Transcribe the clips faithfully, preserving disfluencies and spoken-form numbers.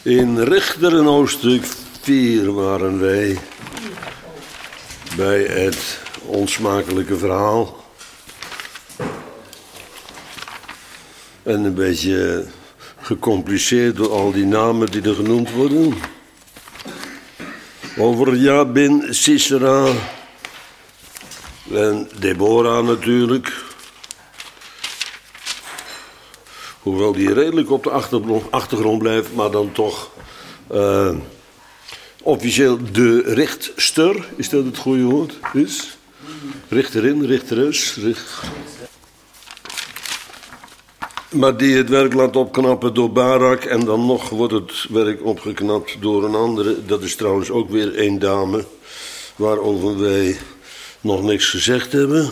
In Richteren hoofdstuk vier waren wij bij het onsmakelijke verhaal. En een beetje gecompliceerd door al die namen die er genoemd worden. Over Jabin, Sisera en Deborah natuurlijk. Hoewel die redelijk op de achtergrond blijft, maar dan toch uh, officieel de richtster, is dat het goede woord? Is? Richterin, richteres. Richt... Maar die het werk laat opknappen door Barak en dan nog wordt het werk opgeknapt door een andere. Dat is trouwens ook weer één dame waarover wij nog niks gezegd hebben.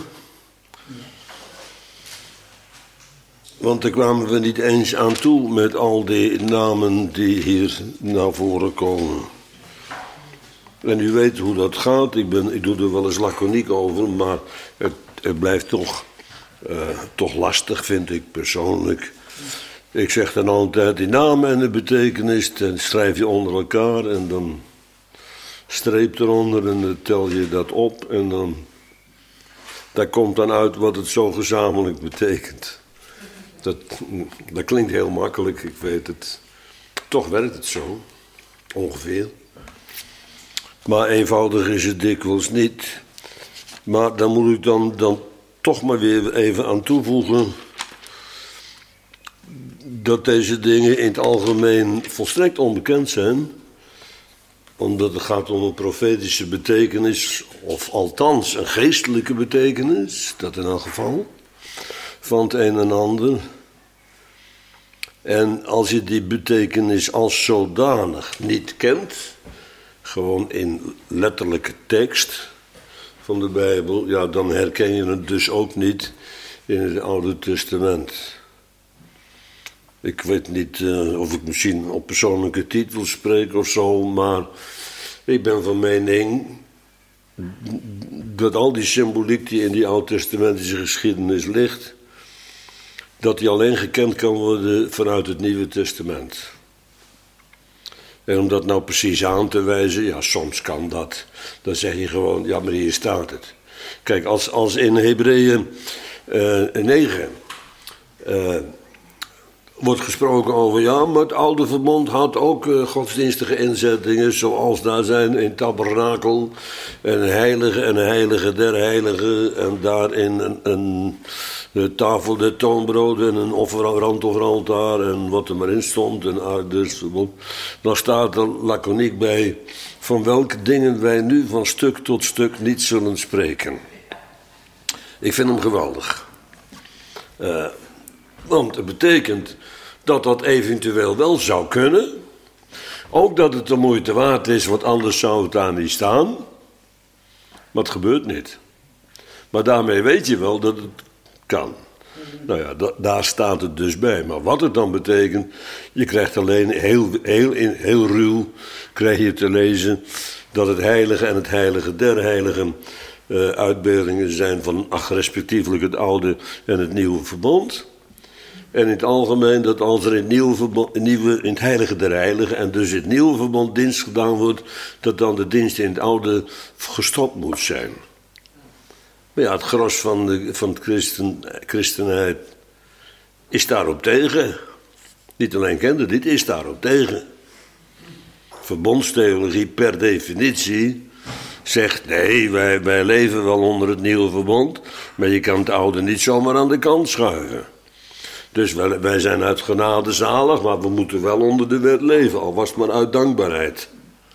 Want daar kwamen we niet eens aan toe met al die namen die hier naar voren komen. En u weet hoe dat gaat. Ik, ben, ik doe er wel eens laconiek over, maar het, het blijft toch, uh, toch lastig, vind ik persoonlijk. Ik zeg dan altijd die naam en de betekenis, dan schrijf je onder elkaar en dan streep eronder en dan tel je dat op. En dan, daar komt dan uit wat het zo gezamenlijk betekent. Dat, dat klinkt heel makkelijk, ik weet het. Toch werkt het zo, ongeveer. Maar eenvoudig is het dikwijls niet. Maar daar moet ik dan, dan toch maar weer even aan toevoegen dat deze dingen in het algemeen volstrekt onbekend zijn. Omdat het gaat om een profetische betekenis, of althans een geestelijke betekenis, dat in elk geval, van het een en ander. En als je die betekenis als zodanig niet kent, gewoon in letterlijke tekst van de Bijbel, ja, dan herken je het dus ook niet in het Oude Testament. Ik weet niet uh, of ik misschien op persoonlijke titel spreek of zo, maar ik ben van mening dat al die symboliek die in die Oud-testamentische geschiedenis ligt, dat die alleen gekend kan worden vanuit het Nieuwe Testament. En om dat nou precies aan te wijzen, ja, soms kan dat. Dan zeg je gewoon, ja, maar hier staat het. Kijk, als, als in Hebreeën uh, negen uh, wordt gesproken over, ja, maar het oude verbond had ook uh, godsdienstige inzettingen, zoals daar zijn in tabernakel, en een heilige en een heilige der heiligen, en daarin een, een de tafel der toonbroden en een offer, randofferaltaar en wat er maar in stond, een aardesverbond. Dan staat er laconiek bij van welke dingen wij nu van stuk tot stuk niet zullen spreken. Ik vind hem geweldig. Uh, want het betekent dat dat eventueel wel zou kunnen. Ook dat het de moeite waard is, want anders zou het daar niet staan. Maar het gebeurt niet. Maar daarmee weet je wel dat het kan. Nou ja, da- daar staat het dus bij. Maar wat het dan betekent, je krijgt alleen heel, heel, heel ruw krijg je te lezen dat het heilige en het heilige der heiligen uh, uitbeeldingen zijn van ach, respectievelijk het oude en het nieuwe verbond. En in het algemeen dat als er in het, nieuwe verbond, nieuwe, in het heilige der heiligen en dus in het nieuwe verbond dienst gedaan wordt, dat dan de dienst in het oude gestopt moet zijn. Maar ja, het gros van de, van het christen, christenheid is daarop tegen. Niet alleen kende dit, is daarop tegen. Verbondstheologie per definitie zegt, nee, wij, wij leven wel onder het nieuwe verbond, maar je kan het oude niet zomaar aan de kant schuiven. Dus wij, wij zijn uit genade zalig, maar we moeten wel onder de wet leven, al was het maar uit dankbaarheid.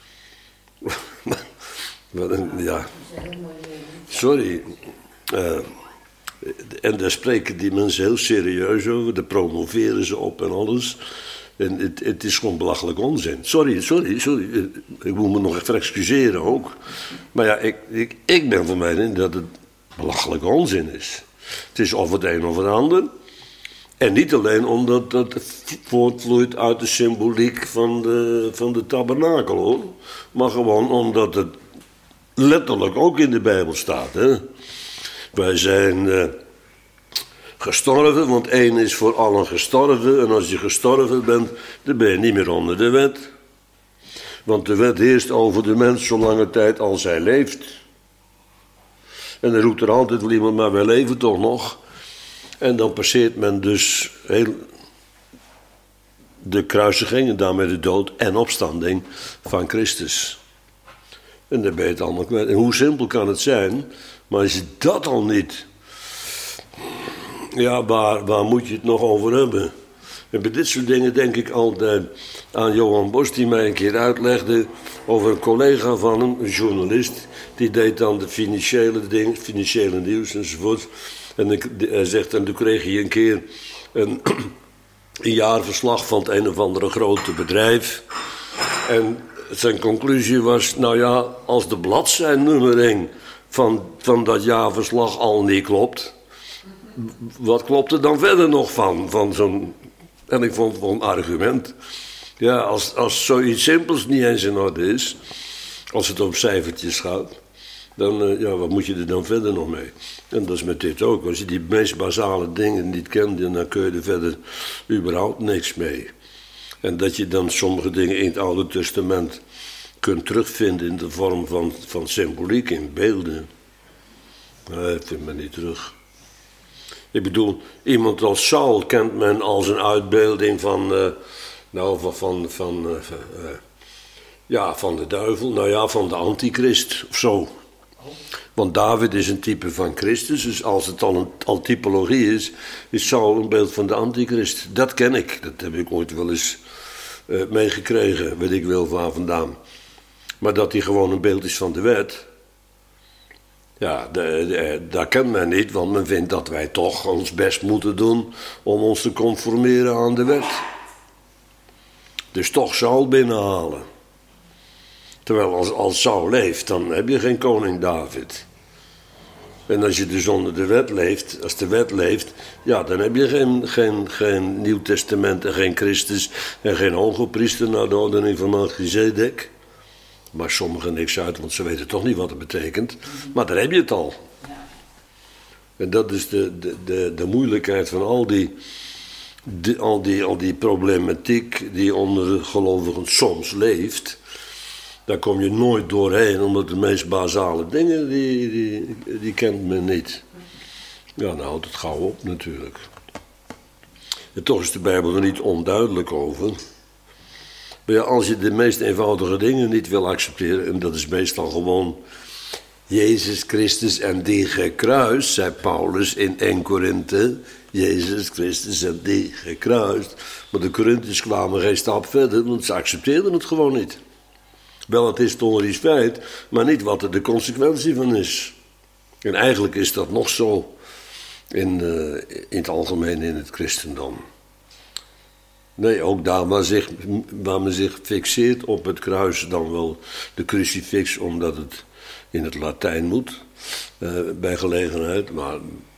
Ja, sorry. Uh, en daar spreken die mensen heel serieus over, daar promoveren ze op en alles. En het, het is gewoon belachelijk onzin. Sorry, sorry, sorry. Ik moet me nog even excuseren ook. Maar ja, ik, ik, ik ben van mening dat het belachelijk onzin is. Het is of het een of het ander. En niet alleen omdat dat voortvloeit uit de symboliek van de, van de tabernakel, hoor. Maar gewoon omdat het letterlijk ook in de Bijbel staat, hè. Wij zijn uh, gestorven, want één is voor allen gestorven. En als je gestorven bent, dan ben je niet meer onder de wet. Want de wet heerst over de mens zolange tijd als hij leeft. En dan roept er altijd wel iemand, maar wij leven toch nog. En dan passeert men dus heel de kruisiging en daarmee de dood en opstanding van Christus. En dan ben je het allemaal kwijt. En hoe simpel kan het zijn, maar als je dat al niet... Ja, waar, waar moet je het nog over hebben? En bij dit soort dingen denk ik altijd aan Johan Bos, die mij een keer uitlegde over een collega van hem, een journalist. Die deed dan de financiële dingen, financiële nieuws enzovoort. En hij zegt, en toen kreeg hij een keer een, een jaarverslag van het een of andere grote bedrijf. En zijn conclusie was, nou ja, als de bladzijnnummering van, van dat jaarverslag al niet klopt, wat klopt er dan verder nog van, van zo'n... En ik vond het wel een argument. Ja, als, als zoiets simpels niet eens in orde is, als het om cijfertjes gaat, dan, uh, ja, wat moet je er dan verder nog mee? En dat is met dit ook. Als je die meest basale dingen niet kent, dan kun je er verder überhaupt niks mee. En dat je dan sommige dingen in het Oude Testament kunt terugvinden in de vorm van, van symboliek, in beelden. Nee, ik vind me niet terug. Ik bedoel, iemand als Saul kent men als een uitbeelding van, uh, nou, van, van, van, uh, uh, ja, van de duivel, nou ja, van de antichrist of zo. Want David is een type van Christus, dus als het al een al typologie is, is Saul een beeld van de antichrist. Dat ken ik, dat heb ik ooit wel eens uh, meegekregen, weet ik wel waar vandaan. Maar dat hij gewoon een beeld is van de wet, ja, de, de, dat kent men niet, want men vindt dat wij toch ons best moeten doen om ons te conformeren aan de wet. Dus toch Saul binnenhalen. Terwijl als, als Saul leeft, dan heb je geen koning David. En als je dus onder de wet leeft, als de wet leeft, ja, dan heb je geen, geen, geen Nieuw Testament en geen Christus en geen hoge priester naar de ordening van Melchizedek. Maar sommigen niks uit, want ze weten toch niet wat het betekent. Maar daar heb je het al. En dat is de, de, de, de moeilijkheid van al die, de, al, die, al die problematiek die onder de gelovigen soms leeft. Daar kom je nooit doorheen, omdat de meest basale dingen, die, die, die kent men niet. Ja, nou houdt het gauw op natuurlijk. En toch is de Bijbel er niet onduidelijk over. Maar ja, als je de meest eenvoudige dingen niet wil accepteren, en dat is meestal gewoon Jezus Christus en die gekruist, zei Paulus in Eerste Korinthe, Jezus Christus en die gekruist. Maar de Korinthiërs kwamen geen stap verder, want ze accepteerden het gewoon niet. Wel, het historisch feit, maar niet wat er de consequentie van is. En eigenlijk is dat nog zo in, uh, in het algemeen in het christendom. Nee, ook daar waar, zich, waar men zich fixeert op het kruis, dan wel de crucifix, omdat het in het Latijn moet, uh, bij gelegenheid. Maar,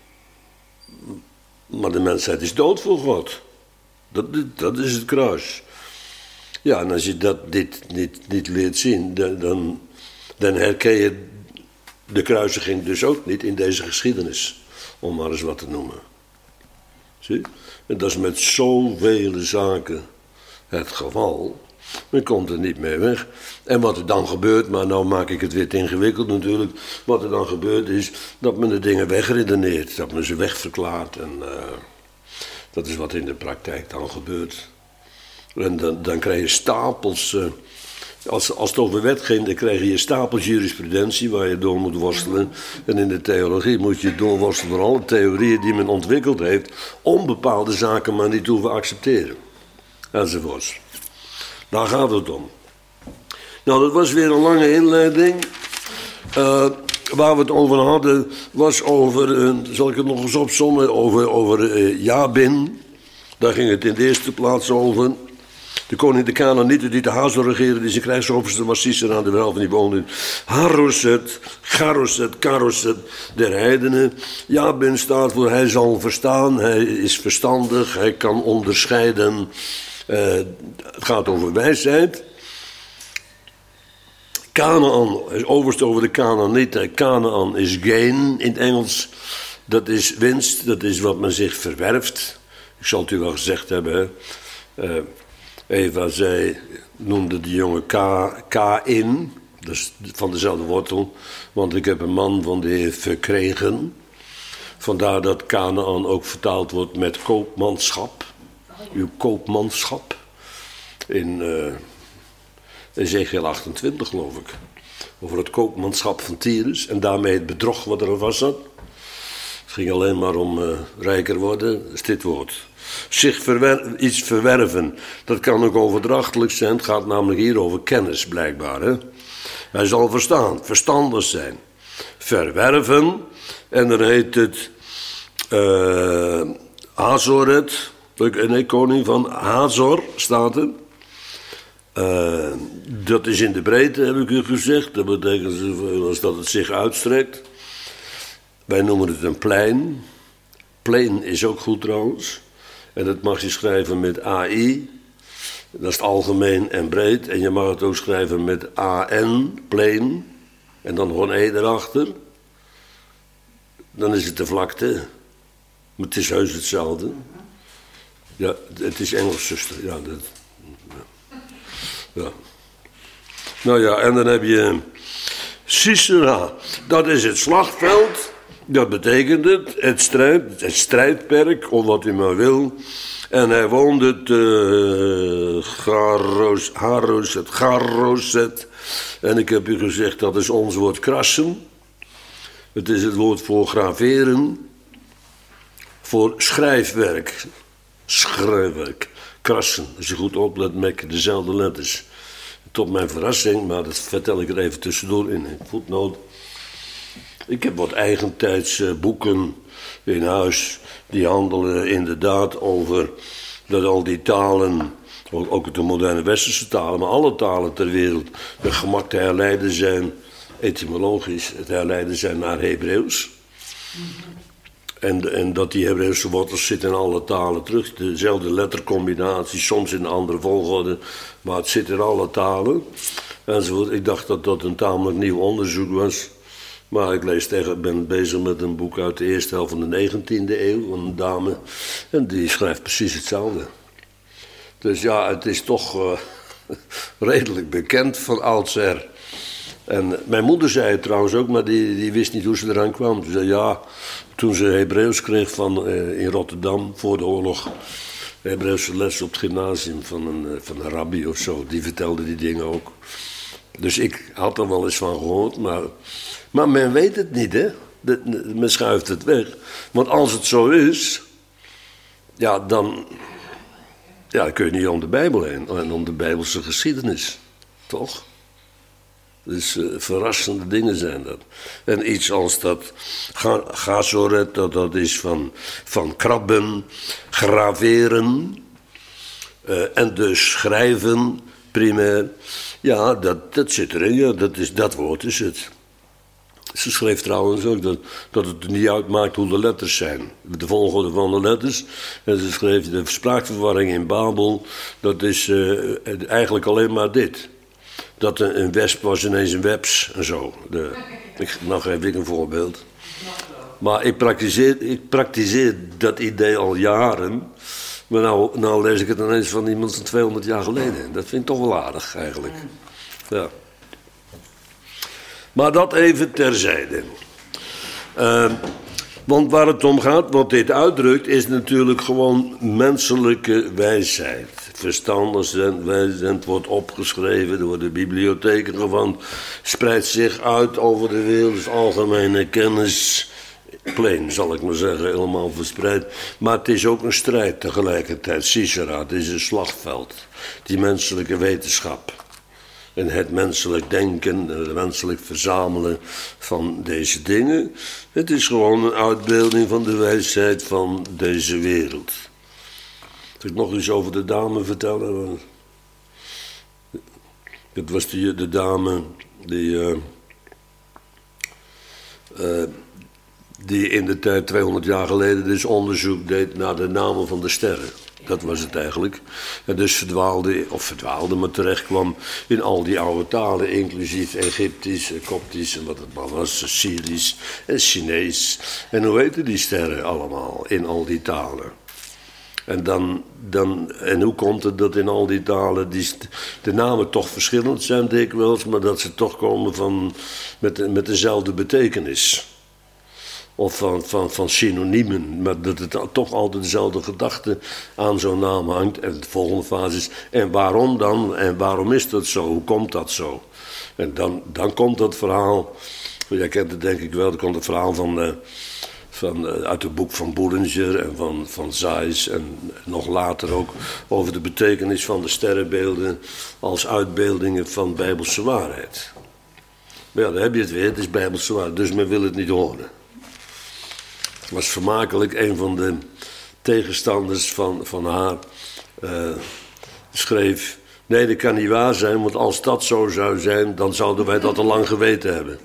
maar de mensheid is dood voor God. Dat, dat is het kruis. Ja, en als je dat dit niet, niet leert zien, dan, dan herken je de kruisiging dus ook niet in deze geschiedenis, om maar eens wat te noemen. Zie? En dat is met zoveel zaken het geval. Men komt er niet mee weg. En wat er dan gebeurt, maar nou maak ik het weer te ingewikkeld natuurlijk. Wat er dan gebeurt is dat men de dingen wegredeneert. Dat men ze wegverklaart. En uh, dat is wat in de praktijk dan gebeurt. En dan, dan krijg je stapels... Uh, Als, als het over wet ging, dan krijg je stapels jurisprudentie waar je door moet worstelen. En in de theologie moet je doorworstelen door alle theorieën die men ontwikkeld heeft, om bepaalde zaken maar niet te hoeven accepteren. Enzovoorts. Daar gaat het om. Nou, dat was weer een lange inleiding. Uh, waar we het over hadden, was over, uh, zal ik het nog eens opzommen, over, over uh, Jabin. Daar ging het in de eerste plaats over. De koning de Canaanieten die te Hazo regeerde, die zijn krijgsoverste was Sisera, de welven die woonde in Haroset, Garoset, Karoset der heidenen. Jabin staat voor hij zal verstaan, hij is verstandig, hij kan onderscheiden. Uh, het gaat over wijsheid. Canaan is overste over de Canaanieten. Canaan is gain in het Engels. Dat is winst, dat is wat men zich verwerft. Ik zal het u wel gezegd hebben. Hè? Uh, Eva zei, noemde de jongen K, K-in, dat is van dezelfde wortel. Want ik heb een man van de Heer verkregen. Vandaar dat Kanaan ook vertaald wordt met koopmanschap. Uw koopmanschap. In uh, Ezekiel achtentwintig geloof ik. Over het koopmanschap van Tyrus. En daarmee het bedrog wat er was zat. Het ging alleen maar om uh, rijker worden. Dat is dit woord. Zich verwer- iets verwerven. Dat kan ook overdrachtelijk zijn. Het gaat namelijk hier over kennis blijkbaar. Hè? Hij zal verstaan. Verstandig zijn. Verwerven. En dan heet het uh, Hazoret. Nee, koning van Hazor staat er. Uh, dat is in de breedte, heb ik u gezegd. Dat betekent zoveel dat het zich uitstrekt. Wij noemen het een plein. Plein is ook goed trouwens. En dat mag je schrijven met A I. Dat is het algemeen en breed. En je mag het ook schrijven met A N, plein. En dan gewoon E erachter. Dan is het de vlakte. Maar het is heus hetzelfde. Ja, het is Engels, zuster. Ja, dat... Ja. Nou ja, en dan heb je Sisera. Dat is het slagveld. Dat betekent het. Het, strijd, het strijdperk, of wat u maar wil. En hij woonde te Garos, Haroset, Garoset. En ik heb u gezegd, dat is ons woord krassen. Het is het woord voor graveren. Voor schrijfwerk. Schrijfwerk. Krassen. Als je goed oplet, merk je dezelfde letters. Tot mijn verrassing, maar dat vertel ik er even tussendoor in een voetnoot. Ik heb wat eigentijdse boeken in huis. Die handelen inderdaad over dat al die talen, ook de moderne westerse talen, maar alle talen ter wereld, met gemak te herleiden zijn, etymologisch, te herleiden zijn naar Hebreeuws. En, en dat die Hebreeuwse wortels zitten in alle talen terug. Dezelfde lettercombinatie, soms in een andere volgorde. Maar het zit in alle talen. Enzovoort. Ik dacht dat dat een tamelijk nieuw onderzoek was. Maar ik lees tegen, ben bezig met een boek uit de eerste helft van de negentiende eeuw. Van een dame. En die schrijft precies hetzelfde. Dus ja, het is toch uh, redelijk bekend van oudsher. En mijn moeder zei het trouwens ook, maar die, die wist niet hoe ze eraan kwam. Ze zei ja, toen ze Hebreeuws kreeg van, uh, in Rotterdam voor de oorlog. Hebreeuwse les op het gymnasium van een, uh, van een rabbi of zo. Die vertelde die dingen ook. Dus ik had er wel eens van gehoord, maar, maar men weet het niet, hè. De, de, men schuift het weg. Want als het zo is, ja, dan, ja, dan kun je niet om de Bijbel heen. En om de Bijbelse geschiedenis, toch? Dus uh, verrassende dingen zijn dat. En iets als dat Gazoret, dat, dat is van, van krabben, graveren uh, en dus schrijven, primair. Ja, dat, dat zit erin, ja, dat, is, dat woord is het. Ze schreef trouwens ook dat, dat het niet uitmaakt hoe de letters zijn. De volgorde van de letters. En ze schreef de spraakverwarring in Babel, dat is uh, eigenlijk alleen maar dit. Dat een, een wesp was ineens een webs en zo. De, ik, nou geef ik een voorbeeld. Maar ik praktiseer, ik praktiseer dat idee al jaren. Maar nou, nou lees ik het ineens van iemand van tweehonderd jaar geleden. Dat vind ik toch wel aardig eigenlijk. Ja. Maar dat even terzijde. Uh, want waar het om gaat, wat dit uitdrukt, is natuurlijk gewoon menselijke wijsheid. Verstandig en wijsheid wordt opgeschreven door de bibliotheken gewoon, spreidt zich uit over de wereld, dus algemene kennis, plain zal ik maar zeggen, helemaal verspreid. Maar het is ook een strijd tegelijkertijd, Sisera, het is een slagveld, die menselijke wetenschap. En het menselijk denken, het menselijk verzamelen van deze dingen. Het is gewoon een uitbeelding van de wijsheid van deze wereld. Zal ik nog eens over de dame vertellen? Het was die, de dame die, uh, uh, die in de tijd tweehonderd jaar geleden dus onderzoek deed naar de namen van de sterren. Dat was het eigenlijk. En dus verdwaalde, of verdwaalde, maar terecht kwam in al die oude talen, inclusief Egyptisch, Koptisch en wat het maar was, Syrisch en Chinees. En hoe heten die sterren allemaal in al die talen? En, dan, dan, en hoe komt het dat in al die talen die, de namen toch verschillend zijn dikwijls, maar dat ze toch komen van, met, met dezelfde betekenis? Of van, van, van synoniemen, maar dat het toch altijd dezelfde gedachte aan zo'n naam hangt. En de volgende fase is, en waarom dan? En waarom is dat zo? Hoe komt dat zo? En dan, dan komt dat verhaal, jij kent het denk ik wel, dan komt het verhaal van, uh, van, uh, uit het boek van Boulanger en van, van Zeiss en nog later ook over de betekenis van de sterrenbeelden als uitbeeldingen van bijbelse waarheid. Maar ja, dan heb je het weer, het is bijbelse waarheid, dus men wil het niet horen. Het was vermakelijk, een van de tegenstanders van, van haar uh, schreef, nee, dat kan niet waar zijn, want als dat zo zou zijn, dan zouden wij dat al lang geweten hebben.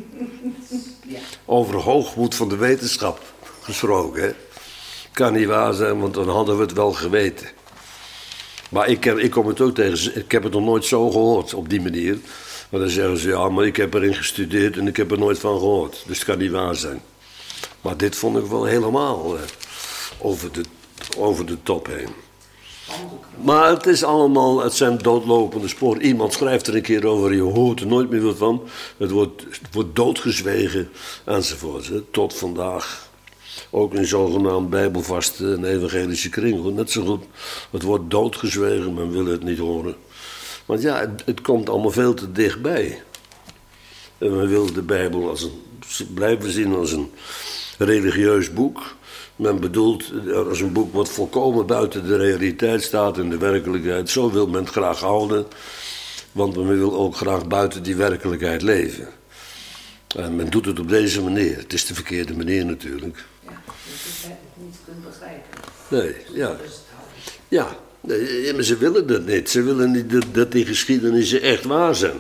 Ja. Over hoogmoed van de wetenschap gesproken, hè. Kan niet waar zijn, want dan hadden we het wel geweten. Maar ik, ik kom het ook tegen, ik heb het nog nooit zo gehoord, op die manier. Maar dan zeggen ze, ja, maar ik heb erin gestudeerd en ik heb er nooit van gehoord. Dus het kan niet waar zijn. Maar dit vond ik wel helemaal uh, over, de, over de top heen. Maar het is allemaal, het zijn doodlopende sporen. Iemand schrijft er een keer over, je hoort er nooit meer wat van. Het wordt, het wordt doodgezwegen enzovoort. Hè, tot vandaag. Ook in zogenaamd bijbelvaste en evangelische kring. Net zo goed. Het wordt doodgezwegen, men wil het niet horen. Want ja, het, het komt allemaal veel te dichtbij. En men wil de Bijbel als een, blijven zien als een religieus boek. Men bedoelt als een boek wat volkomen buiten de realiteit staat en de werkelijkheid. Zo wil men het graag houden, want men wil ook graag buiten die werkelijkheid leven. En men doet het op deze manier. Het is de verkeerde manier natuurlijk. Ja, dat je het niet kunt begrijpen. Nee, ja. Ja, nee, maar ze willen dat niet. Ze willen niet dat, dat die geschiedenissen echt waar zijn.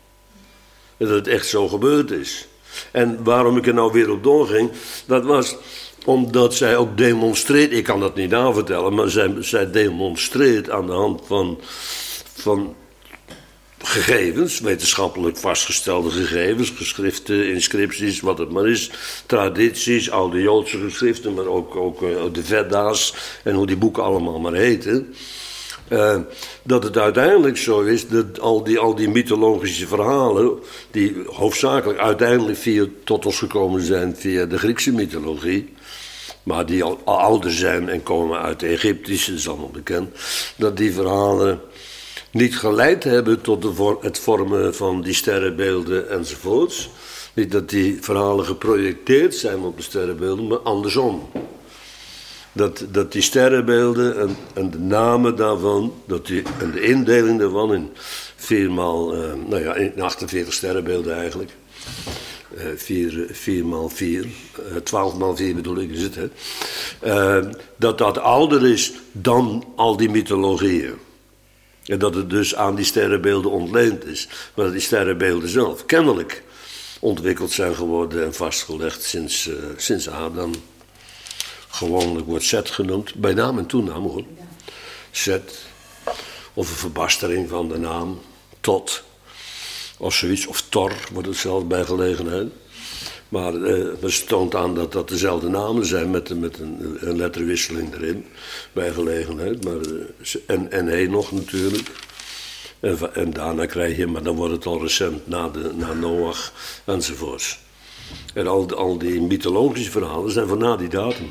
En dat het echt zo gebeurd is. En waarom ik er nou weer op doorging, dat was omdat zij ook demonstreert, ik kan dat niet navertellen, maar zij, zij demonstreert aan de hand van, van gegevens, wetenschappelijk vastgestelde gegevens, geschriften, inscripties, wat het maar is, tradities, oude Joodse geschriften, maar ook, ook de Veda's en hoe die boeken allemaal maar heten. Uh, dat het uiteindelijk zo is dat al die, al die mythologische verhalen, die hoofdzakelijk uiteindelijk via, tot ons gekomen zijn via de Griekse mythologie, maar die al, al ouder zijn en komen uit de Egyptische, dat is allemaal bekend, dat die verhalen niet geleid hebben tot de, het vormen van die sterrenbeelden enzovoorts. Niet dat die verhalen geprojecteerd zijn op de sterrenbeelden, maar andersom. Dat, dat die sterrenbeelden en, en de namen daarvan, dat die, en de indeling daarvan in viermaal, uh, nou ja, in achtenveertig sterrenbeelden eigenlijk. Uh, vier, vier maal vier, uh, twaalf maal vier bedoel ik is het, hè. Uh, dat dat ouder is dan al die mythologieën. En dat het dus aan die sterrenbeelden ontleend is. Maar dat die sterrenbeelden zelf kennelijk ontwikkeld zijn geworden en vastgelegd sinds, uh, sinds Adam. Gewoonlijk wordt Zet genoemd, bij naam en toenaam hoor. Zet, of een verbastering van de naam, Tot, of zoiets, of Tor wordt het zelfs bij gelegenheid. Maar uh, het toont aan dat dat dezelfde namen zijn met, met een, een letterwisseling erin, bij gelegenheid. Maar, uh, en, en Henoch natuurlijk. En, en daarna krijg je, maar dan wordt het al recent, na, de, na Noach enzovoorts. En al, al die mythologische verhalen zijn van na die datum.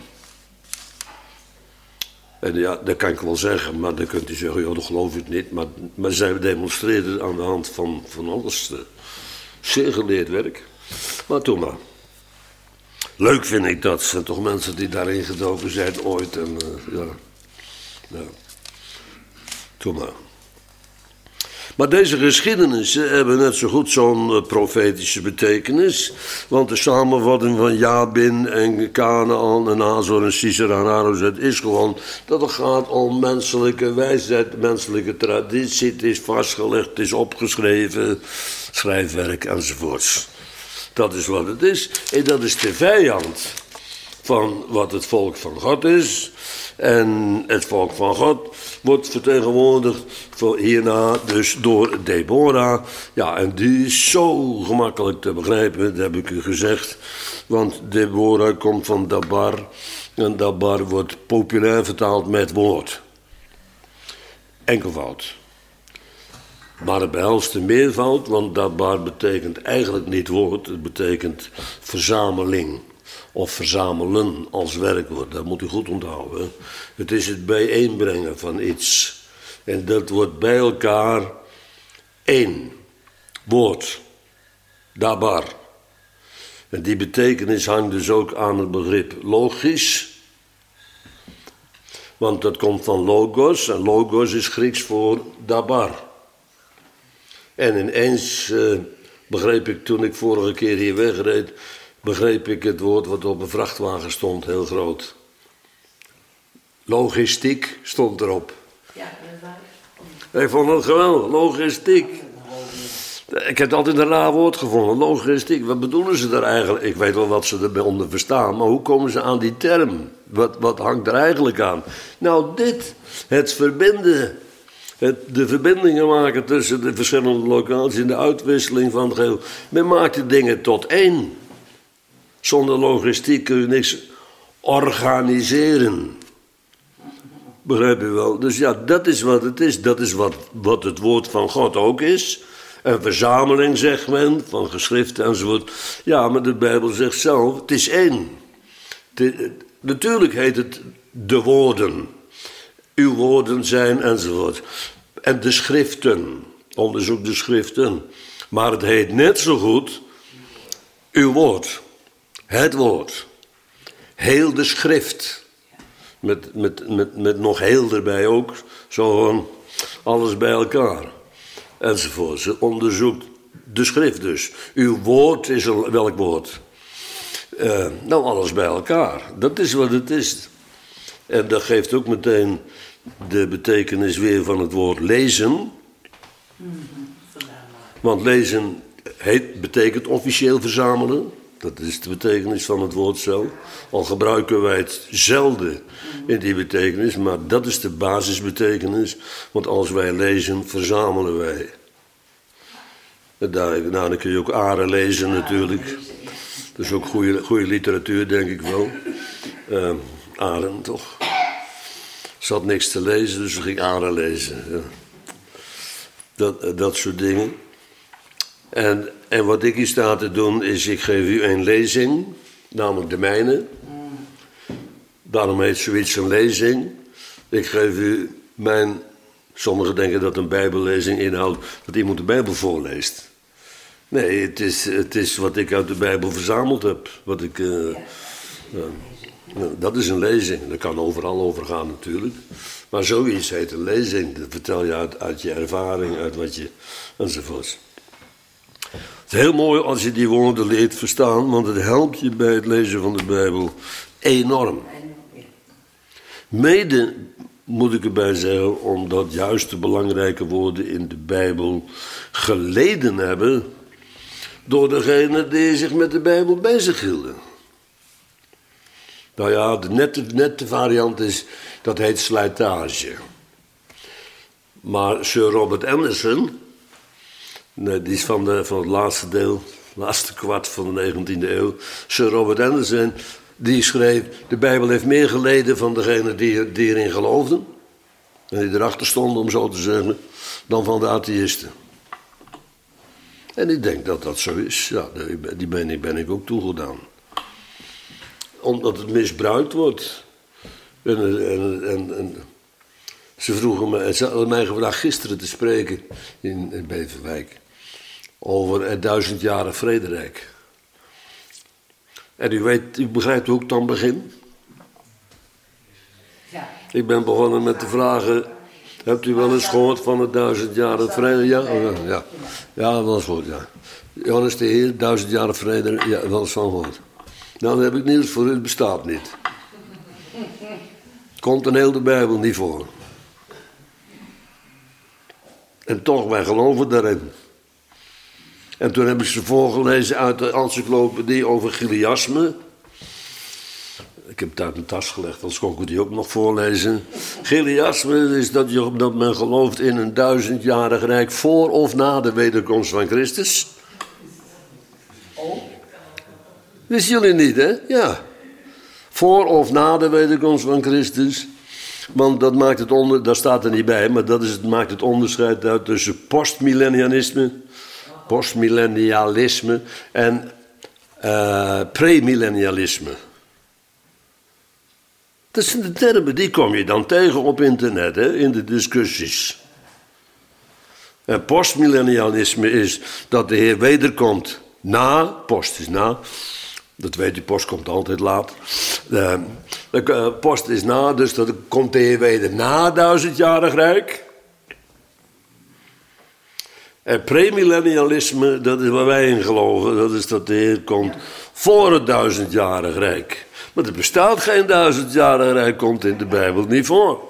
En ja, dat kan ik wel zeggen, maar dan kunt u zeggen, joh, dat geloof ik niet. Maar, maar zij demonstreren aan de hand van, van alles. Uh, zeer geleerd werk. Maar toen maar. Leuk vind ik dat. Het zijn toch mensen die daarin gedoken zijn ooit. En uh, ja, ja. Toen maar. Maar deze geschiedenissen hebben net zo goed zo'n uh, profetische betekenis. Want de samenvatting van Jabin en Kanaan en Hazor en Sisera en Arozet is gewoon dat het gaat om menselijke wijsheid, menselijke traditie. Het is vastgelegd, het is opgeschreven, schrijfwerk enzovoorts. Dat is wat het is. En dat is de vijand van wat het volk van God is. En het volk van God wordt vertegenwoordigd voor hierna dus door Deborah. Ja, en die is zo gemakkelijk te begrijpen, dat heb ik u gezegd. Want Deborah komt van Dabar. En Dabar wordt populair vertaald met woord. Enkelvoud. Maar het behelst een meervoud, want Dabar betekent eigenlijk niet woord. Het betekent verzameling. Of verzamelen als werkwoord. Dat moet u goed onthouden. Het is het bijeenbrengen van iets. En dat wordt bij elkaar één woord. Dabar. En die betekenis hangt dus ook aan het begrip logisch. Want dat komt van logos. En logos is Grieks voor dabar. En ineens uh, begreep ik, toen ik vorige keer hier wegreed, begreep ik het woord wat op een vrachtwagen stond, heel groot. Logistiek stond erop. Ja, dat was. Ik vond het geweldig, logistiek. Ik heb altijd een raar woord gevonden, logistiek. Wat bedoelen ze daar eigenlijk? Ik weet wel wat ze erbij onder verstaan, maar hoe komen ze aan die term? Wat, wat hangt er eigenlijk aan? Nou, dit, het verbinden. Het, de verbindingen maken tussen de verschillende locaties en de uitwisseling van het geheel. Men maakt de dingen tot één. Zonder logistiek kun je niks organiseren. Begrijp je wel? Dus ja, dat is wat het is. Dat is wat, wat het woord van God ook is. Een verzameling, zegt men, van geschriften enzovoort. Ja, maar de Bijbel zegt zelf, het is één. De, natuurlijk heet het de woorden. Uw woorden zijn enzovoort. En de schriften. Onderzoek de schriften. Maar het heet net zo goed uw woord. Het woord. Heel de schrift. Met, met, met, met nog heel erbij ook. Zo gewoon alles bij elkaar. Enzovoort. Ze onderzoekt de schrift dus. Uw woord is een, welk woord? Uh, nou, alles bij elkaar. Dat is wat het is. En dat geeft ook meteen de betekenis weer van het woord lezen. Want lezen heet, betekent officieel verzamelen. Dat is de betekenis van het woord zelf. Al gebruiken wij het zelden in die betekenis, maar dat is de basisbetekenis. Want als wij lezen, verzamelen wij. Daar, nou, dan kun je ook Aren lezen natuurlijk. Dat is ook goede, goede literatuur, denk ik wel. Uh, Aren, toch? Er zat niks te lezen, dus ik ging Aren lezen. Ja. Dat, dat soort dingen. En, en wat ik hier sta te doen is, ik geef u een lezing, namelijk de mijne. Daarom heet zoiets een lezing. Ik geef u mijn, sommigen denken dat een bijbellezing inhoudt dat iemand de Bijbel voorleest. Nee, het is, het is wat ik uit de Bijbel verzameld heb. Wat ik, uh, uh, uh, dat is een lezing, dat kan overal over gaan natuurlijk. Maar zoiets heet een lezing, dat vertel je uit, uit je ervaring, uit wat je, enzovoort. Het is heel mooi als je die woorden leert verstaan, want het helpt je bij het lezen van de Bijbel enorm. Mede, moet ik erbij zeggen, omdat juist de belangrijke woorden in de Bijbel geleden hebben door degene die zich met de Bijbel bezighielden. Nou ja, de nette, nette variant is, dat heet slijtage. Maar Sir Robert Anderson, nee, die is van, de, van het laatste deel, laatste kwart van de negentiende eeuw. Sir Robert Anderson, die schreef, de Bijbel heeft meer geleden van degene die, die erin geloofden, en die erachter stonden, om zo te zeggen, dan van de atheïsten. En ik denk dat dat zo is. Ja, die ben ik, ben ik ook toegedaan. Omdat het misbruikt wordt. En, en, en, en ze vroegen me, ze hadden mij gevraagd gisteren te spreken in, in Beverwijk over het duizendjarige vrederijk. En u weet, u begrijpt hoe ik dan begin? Ja. Ik ben begonnen met de vragen, hebt u wel eens gehoord van het duizendjarige vrederijk? Ja, ja, ja. Ja, wel eens gehoord, ja. Johannes de Heer, duizendjarige vrederijk, ja, wel eens van gehoord. Nou, dan heb ik nieuws voor u, het bestaat niet. Komt in heel de Bijbel niet voor. En toch, wij geloven daarin. En toen heb ik ze voorgelezen uit de encyclopedie over Chiliasme. Ik heb het uit mijn tas gelegd, anders kon ik die ook nog voorlezen. Chiliasme is dat, je, dat men gelooft in een duizendjarig rijk voor of na de wederkomst van Christus. Wisten jullie niet, hè? Ja. Voor of na de wederkomst van Christus. Want dat maakt het onder, dat staat er niet bij, maar dat is, het maakt het onderscheid uit tussen postmillennialisme, postmillennialisme en uh, premillennialisme. Dat zijn de termen, die kom je dan tegen op internet, hè, in de discussies. En postmillennialisme is dat de Heer wederkomt na, post is na, dat weet je, post komt altijd laat. De, de post is na, dus dat komt de Heer weder na duizendjarig rijk. En premillennialisme, dat is waar wij in geloven, dat is dat de Heer komt voor het duizendjarig rijk. Maar er bestaat geen duizendjarig rijk, komt in de Bijbel niet voor.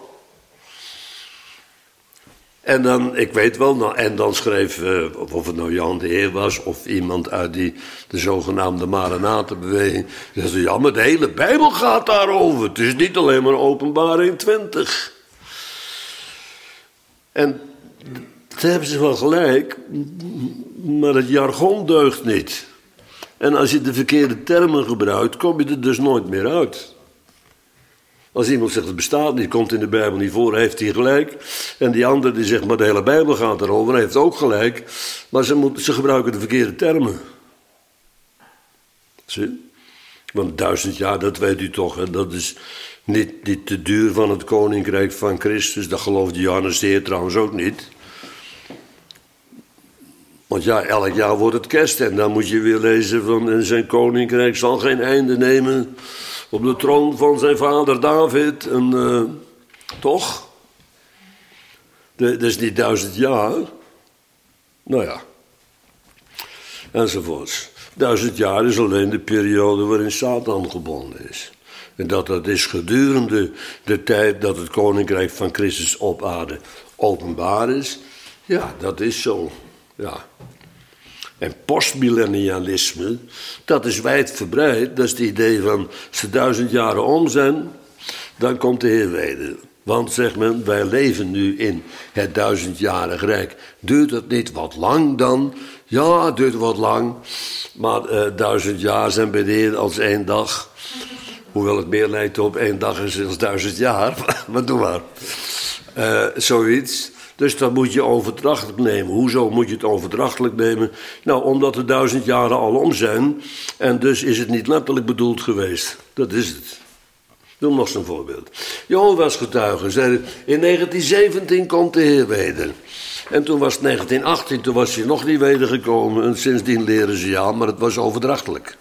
En dan, ik weet wel, nou, en dan schreef, uh, of het nou Jan de Heer was, of iemand uit die, de zogenaamde Maranathenbeweging, die zei, ja, maar de hele Bijbel gaat daarover. Het is niet alleen maar Openbaring twintig. En dat hebben ze wel gelijk, maar het jargon deugt niet. En als je de verkeerde termen gebruikt, kom je er dus nooit meer uit. Als iemand zegt het bestaat niet, komt in de Bijbel niet voor, heeft hij gelijk. En die andere die zegt, maar de hele Bijbel gaat erover, heeft ook gelijk. Maar ze, moet, ze gebruiken de verkeerde termen. Zie? Want duizend jaar, dat weet u toch, hè? Dat is niet, niet de duur van het koninkrijk van Christus. Dat geloofde Johannes de Heer trouwens ook niet. Want ja, elk jaar wordt het kerst en dan moet je weer lezen van, en zijn koninkrijk zal geen einde nemen op de troon van zijn vader David. En, uh, toch? De, dat is niet duizend jaar. Nou ja. Enzovoorts. Duizend jaar is alleen de periode waarin Satan gebonden is. En dat dat is gedurende de tijd dat het koninkrijk van Christus op aarde openbaar is. Ja, dat is zo. Ja. En postmillennialisme, dat is wijdverbreid. Dat is het idee van, als de duizend jaren om zijn, dan komt de Heer weder. Want, zegt men, wij leven nu in het duizendjarig rijk. Duurt het niet wat lang dan? Ja, het duurt wat lang. Maar uh, duizend jaar zijn bij de Heer als één dag. Hoewel het meer lijkt op één dag is als duizend jaar. Maar doe maar. Uh, zoiets. Dus dat moet je overdrachtelijk nemen. Hoezo moet je het overdrachtelijk nemen? Nou, omdat de duizend jaren al om zijn. En dus is het niet letterlijk bedoeld geweest. Dat is het. Noem nog zo'n voorbeeld. Jehovah's getuigen zeiden, in negentien zeventien komt de Heer weder. En toen was het negentien achttien, toen was hij nog niet wedergekomen. En sindsdien leren ze ja, maar het was overdrachtelijk.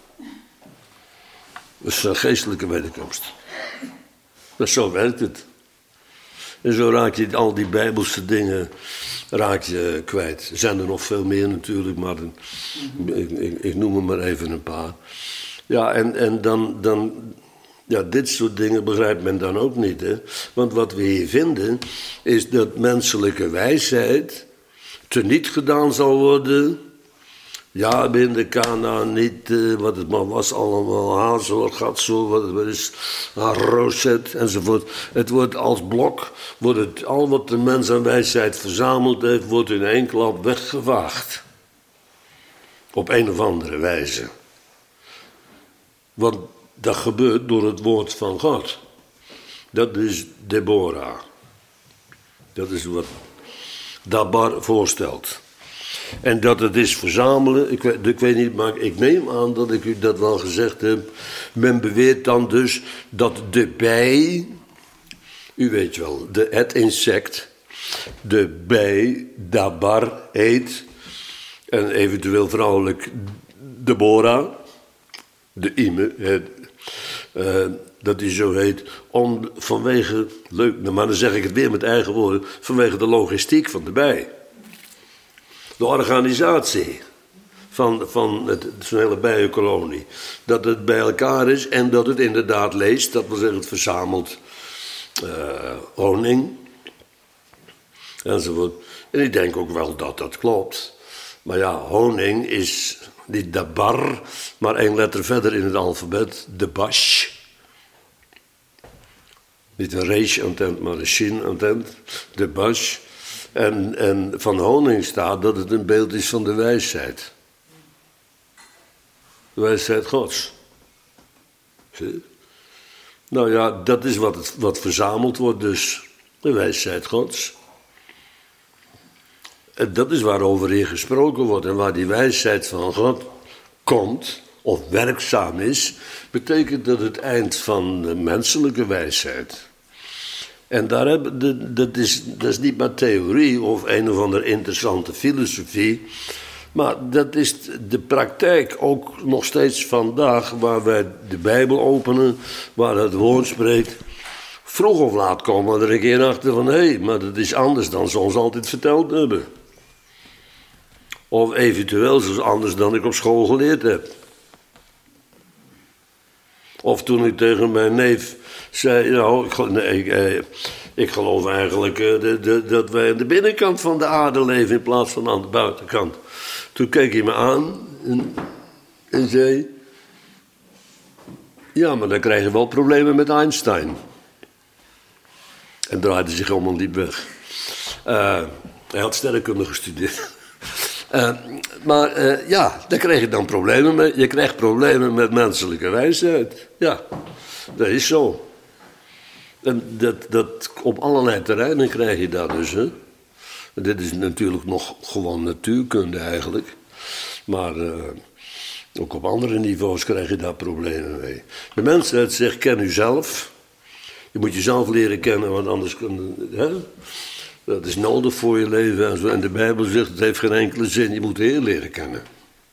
Dus een geestelijke wederkomst. Dus zo werkt het. En zo raak je al die bijbelse dingen raak je kwijt. Er zijn er nog veel meer natuurlijk, maar dan, ik, ik, ik noem er maar even een paar. Ja, en, en dan, dan, ja, dit soort dingen begrijpt men dan ook niet, hè. Want wat we hier vinden, is dat menselijke wijsheid teniet gedaan zal worden. Ja, binnen Kanaan niet, uh, wat het maar was allemaal, hazel, gatsel, wat het is, rozet enzovoort. Het wordt als blok, wordt het, al wat de mens aan wijsheid verzameld heeft, wordt in één klap weggevaagd. Op een of andere wijze. Want dat gebeurt door het woord van God. Dat is Deborah. Dat is wat Dabar voorstelt. En dat het is verzamelen, ik weet, ik weet niet, maar ik neem aan dat ik u dat wel gezegd heb. Men beweert dan dus dat de bij, u weet wel, de, het insect, de bij, Dabar heet, en eventueel vrouwelijk Deborah, de ime, het, uh, dat die zo heet, om, vanwege, leuk, maar dan zeg ik het weer met eigen woorden, vanwege de logistiek van de bij. De organisatie van, van het, zo'n hele bijenkolonie. Dat het bij elkaar is en dat het inderdaad leest. Dat wil zeggen, het verzamelt uh, honing. Enzovoort. En ik denk ook wel dat dat klopt. Maar ja, honing is niet dabar, maar één letter verder in het alfabet. De bash. Niet een race-antent, maar een shin-antent. De bas. En, en van Honing staat dat het een beeld is van de wijsheid. De wijsheid Gods. Zie? Nou ja, dat is wat, het, wat verzameld wordt dus. De wijsheid Gods. En dat is waarover hier gesproken wordt. En waar die wijsheid van God komt, of werkzaam is, betekent dat het eind van de menselijke wijsheid. En daar hebben de, dat, is, dat is niet maar theorie of een of andere interessante filosofie. Maar dat is de praktijk ook nog steeds vandaag, waar wij de Bijbel openen, waar het woord spreekt. Vroeg of laat komen we er een keer achter van, hé, hey, maar dat is anders dan ze ons altijd verteld hebben. Of eventueel zoals anders dan ik op school geleerd heb. Of toen ik tegen mijn neef zei, nou, ik, nee, ik, ik geloof eigenlijk uh, de, de, dat wij aan de binnenkant van de aarde leven in plaats van aan de buitenkant. Toen keek hij me aan en, en zei, ja, maar dan krijg je wel problemen met Einstein. En draaide zich om en liep weg. Uh, hij had sterrenkunde gestudeerd. Uh, maar uh, ja, daar krijg je dan problemen mee. Je krijgt problemen met menselijke wijsheid. Ja, dat is zo. En dat, dat, op allerlei terreinen krijg je dat dus. Hè? Dit is natuurlijk nog gewoon natuurkunde eigenlijk. Maar uh, ook op andere niveaus krijg je daar problemen mee. De mensheid zegt, ken u zelf. Je moet jezelf leren kennen, want anders kun je... Hè? Dat is nodig voor je leven en zo. En de Bijbel zegt, het heeft geen enkele zin, je moet de Heer leren kennen.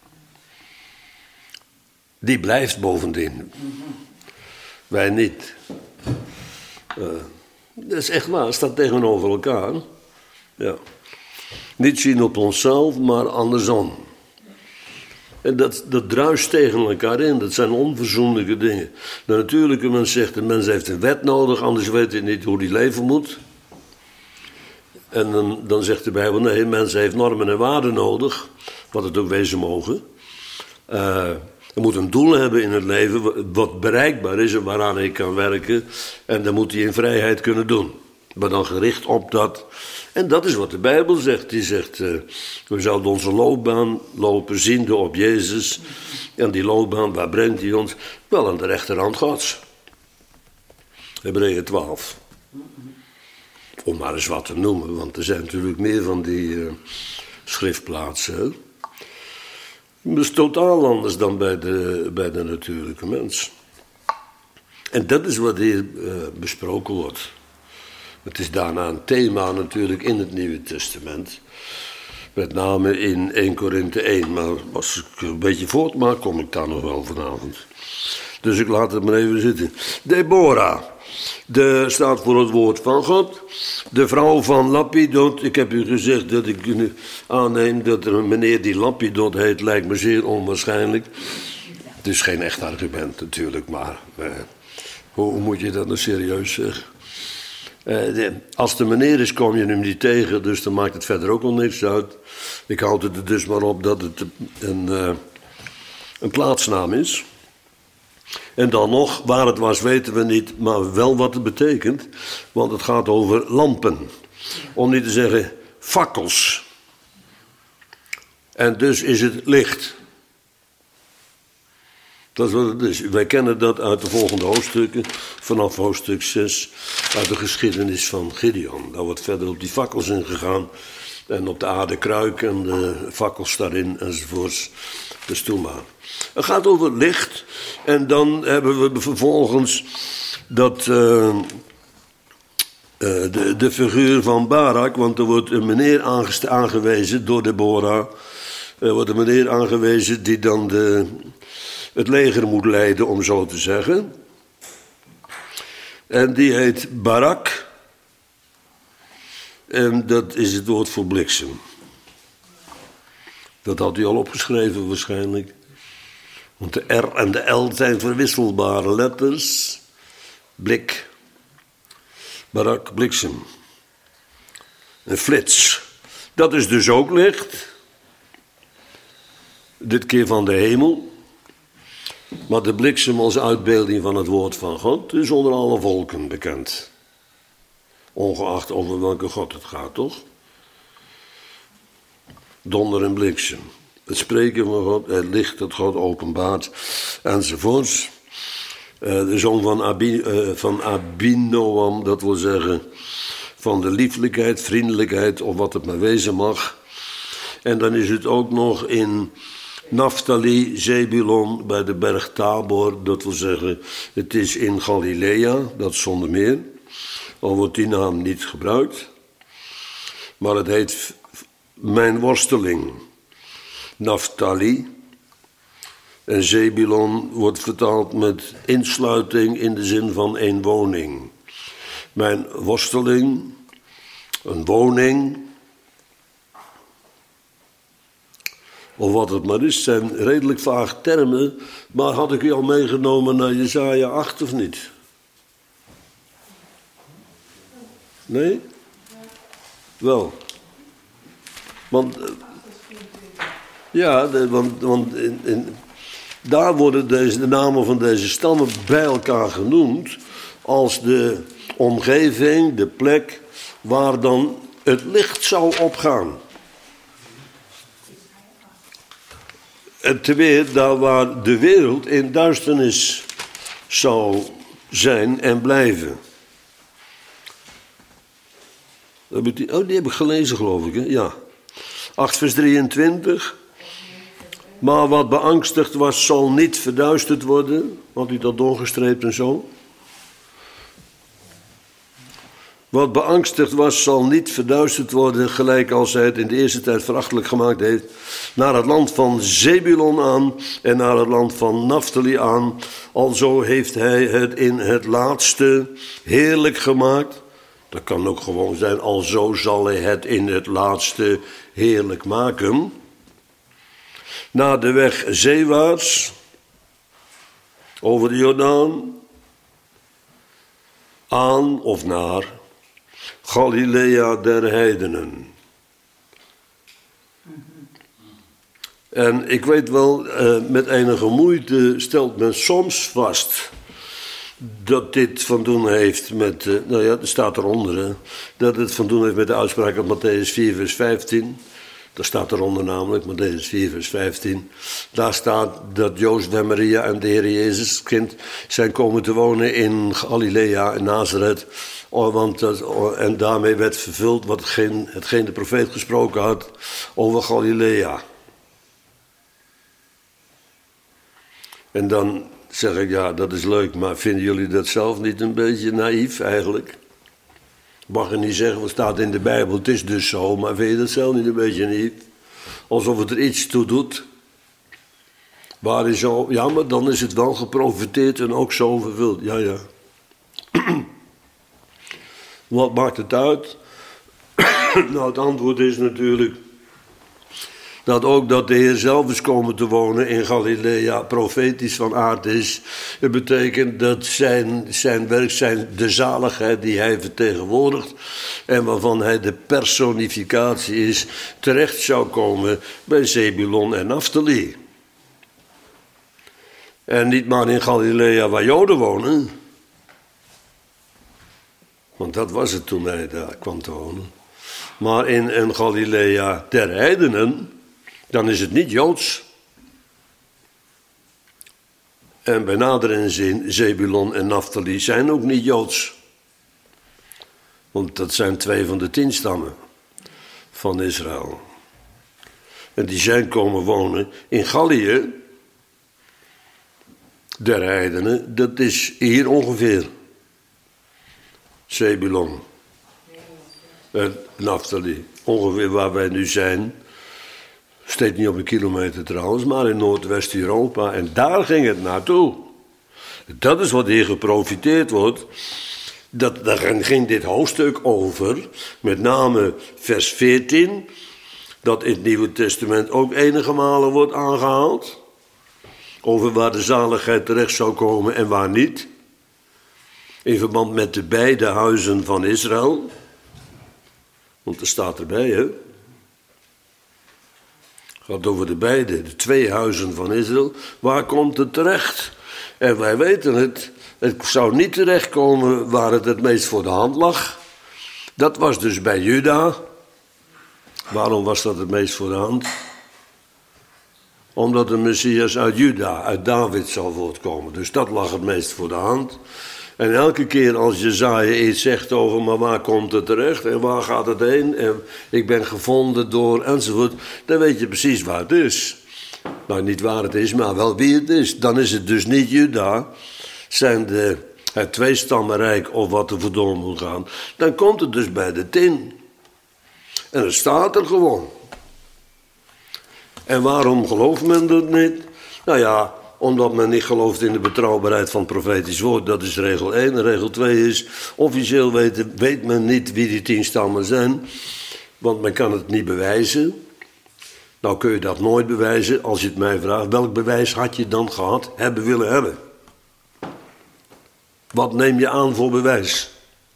Die blijft bovendien. Wij niet. Uh, dat is echt waar, het staat tegenover elkaar. Ja. Niet zien op onszelf, maar andersom. En dat, dat druist tegen elkaar in, dat zijn onverzoenlijke dingen. De natuurlijke mens zegt, de mens heeft een wet nodig, anders weet hij niet hoe hij leven moet. En dan, dan zegt de Bijbel, nee, mens heeft normen en waarden nodig, wat het ook wezen mogen. Uh, hij moet een doel hebben in het leven, wat bereikbaar is en waaraan hij kan werken. En dat moet hij in vrijheid kunnen doen. Maar dan gericht op dat. En dat is wat de Bijbel zegt. Die zegt, uh, we zouden onze loopbaan lopen, ziende op Jezus. En die loopbaan, waar brengt hij ons? Wel aan de rechterhand Gods. Hebreeën twaalf. Om maar eens wat te noemen, want er zijn natuurlijk meer van die uh, schriftplaatsen. Hè? Dat is totaal anders dan bij de, bij de natuurlijke mens. En dat is wat hier uh, besproken wordt. Het is daarna een thema natuurlijk in het Nieuwe Testament. Met name in Eerste Korinthe één. Maar als ik een beetje voortmaak, kom ik daar nog wel vanavond. Dus ik laat het maar even zitten. Deborah. De staat voor het woord van God. De vrouw van Lapidot. Ik heb u gezegd dat ik aanneem dat er een meneer die Lapidot heet. Lijkt me zeer onwaarschijnlijk. Het is geen echt argument natuurlijk. Maar eh, hoe, hoe moet je dat nou serieus zeggen? Eh, de, als de meneer is, kom je hem niet tegen. Dus dan maakt het verder ook al niks uit. Ik houd het er dus maar op dat het een, uh, een plaatsnaam is. En dan nog, waar het was weten we niet, maar wel wat het betekent. Want het gaat over lampen. Om niet te zeggen fakkels. En dus is het licht. Dat is wat het is. Wij kennen dat uit de volgende hoofdstukken. Vanaf hoofdstuk zes. Uit de geschiedenis van Gideon. Daar wordt verder op die fakkels ingegaan. En op de aardekruik en de fakkels daarin enzovoorts. Dus toen maar. Het gaat over licht. En dan hebben we vervolgens dat uh, uh, de, de figuur van Barak. Want er wordt een meneer aangewezen door Deborah. Er wordt een meneer aangewezen die dan de, het leger moet leiden, om zo te zeggen. En die heet Barak. En dat is het woord voor bliksem. Dat had u al opgeschreven waarschijnlijk. Want de R en de L zijn verwisselbare letters. Blik. Barak, bliksem. Een flits. Dat is dus ook licht. Dit keer van de hemel. Maar de bliksem als uitbeelding van het woord van God is onder alle volken bekend. Ongeacht over welke God het gaat, toch? Donder en bliksem. Het spreken van God, het licht dat God openbaart, enzovoorts. Uh, de zoon van, Abi, uh, van Abinoam, dat wil zeggen van de lieflijkheid, vriendelijkheid of wat het maar wezen mag. En dan is het ook nog in Naphtali, Zebulon, bij de berg Tabor, dat wil zeggen, het is in Galilea, dat zonder meer. Al wordt die naam niet gebruikt. Maar het heet mijn worsteling. Naphtali. En Zebulon wordt vertaald met insluiting in de zin van een woning. Mijn worsteling, een woning, of wat het maar is, zijn redelijk vaag termen. Maar had ik u al meegenomen naar Jesaja acht of niet? Nee? Wel. Want, ja, de, want, want in, in, daar worden deze, de namen van deze stammen bij elkaar genoemd als de omgeving, de plek waar dan het licht zou opgaan. En ten weer daar waar de wereld in duisternis zou zijn en blijven. Oh, die heb ik gelezen, geloof ik, hè? Ja. acht vers drieëntwintig. Maar wat beangstigd was, zal niet verduisterd worden. Had u dat doorgestreept en zo? Wat beangstigd was, zal niet verduisterd worden, gelijk als hij het in de eerste tijd verachtelijk gemaakt heeft. Naar het land van Zebulon aan en naar het land van Naphtali aan. Alzo heeft hij het in het laatste heerlijk gemaakt. Dat kan ook gewoon zijn, alzo zal hij het in het laatste heerlijk maken. Naar de weg zeewaarts, over de Jordaan, aan of naar Galilea der heidenen. En ik weet wel, uh, met enige moeite stelt men soms vast dat dit van doen heeft met, uh, nou ja, er staat eronder, hè, dat het van doen heeft met de uitspraak uit Matthäus vier vers vijftien. Daar staat eronder namelijk, Matthäus vier vers vijftien. Daar staat dat Jozef en Maria en de Heer Jezus, het kind, zijn komen te wonen in Galilea, in Nazareth. Oh, want dat, oh, en daarmee werd vervuld wat hetgeen, hetgeen de profeet gesproken had over Galilea. En dan zeg ik, ja, dat is leuk, maar vinden jullie dat zelf niet een beetje naïef eigenlijk? Mag je niet zeggen, wat staat in de Bijbel, het is dus zo, maar vind je dat zelf niet een beetje naïef? Alsof het er iets toe doet. Waar is zo, ja, maar dan is het wel geprofiteerd en ook zo vervuld. Ja, ja. Wat maakt het uit? Nou, het antwoord is natuurlijk dat ook dat de Heer zelf is komen te wonen in Galilea profetisch van aard is. Het betekent dat zijn, zijn werk, zijn de zaligheid die hij vertegenwoordigt en waarvan hij de personificatie is, terecht zou komen bij Zebulon en Naphtali. En niet maar in Galilea waar Joden wonen. Want dat was het toen hij daar kwam te wonen. Maar in een Galilea der heidenen, dan is het niet Joods. En bij nader inzien, Zebulon en Naphtali zijn ook niet Joods. Want dat zijn twee van de tien stammen van Israël. En die zijn komen wonen in Gallië, der heidenen, dat is hier ongeveer. Zebulon en Naphtali, ongeveer waar wij nu zijn. Steeds niet op een kilometer trouwens, maar in Noordwest-Europa. En daar ging het naartoe. Dat is wat hier geprofiteerd wordt. Dat, daar ging dit hoofdstuk over, met name vers veertien, dat in het Nieuwe Testament ook enige malen wordt aangehaald. Over waar de zaligheid terecht zou komen en waar niet. In verband met de beide huizen van Israël. Want er staat erbij, hè. gaat over de beide, de twee huizen van Israël. Waar komt het terecht? En wij weten het, het zou niet terechtkomen waar het het meest voor de hand lag. Dat was dus bij Juda. Waarom was dat het meest voor de hand? Omdat de Messias uit Juda, uit David zou voortkomen. Dus dat lag het meest voor de hand. En elke keer als Jesaja iets zegt over, maar waar komt het terecht en waar gaat het heen? En ik ben gevonden door enzovoort. Dan weet je precies waar het is. Nou, niet waar het is, maar wel wie het is. Dan is het dus niet Juda. Zijn de, het tweestammenrijk of wat er voor door moet gaan. Dan komt het dus bij de tien. En het staat er gewoon. En waarom gelooft men dat niet? Nou ja, omdat men niet gelooft in de betrouwbaarheid van het profetisch woord. Dat is regel één. En regel twee is, officieel weet, weet men niet wie die tien stammen zijn. Want men kan het niet bewijzen. Nou kun je dat nooit bewijzen. Als je het mij vraagt, welk bewijs had je dan gehad, hebben willen hebben? Wat neem je aan voor bewijs?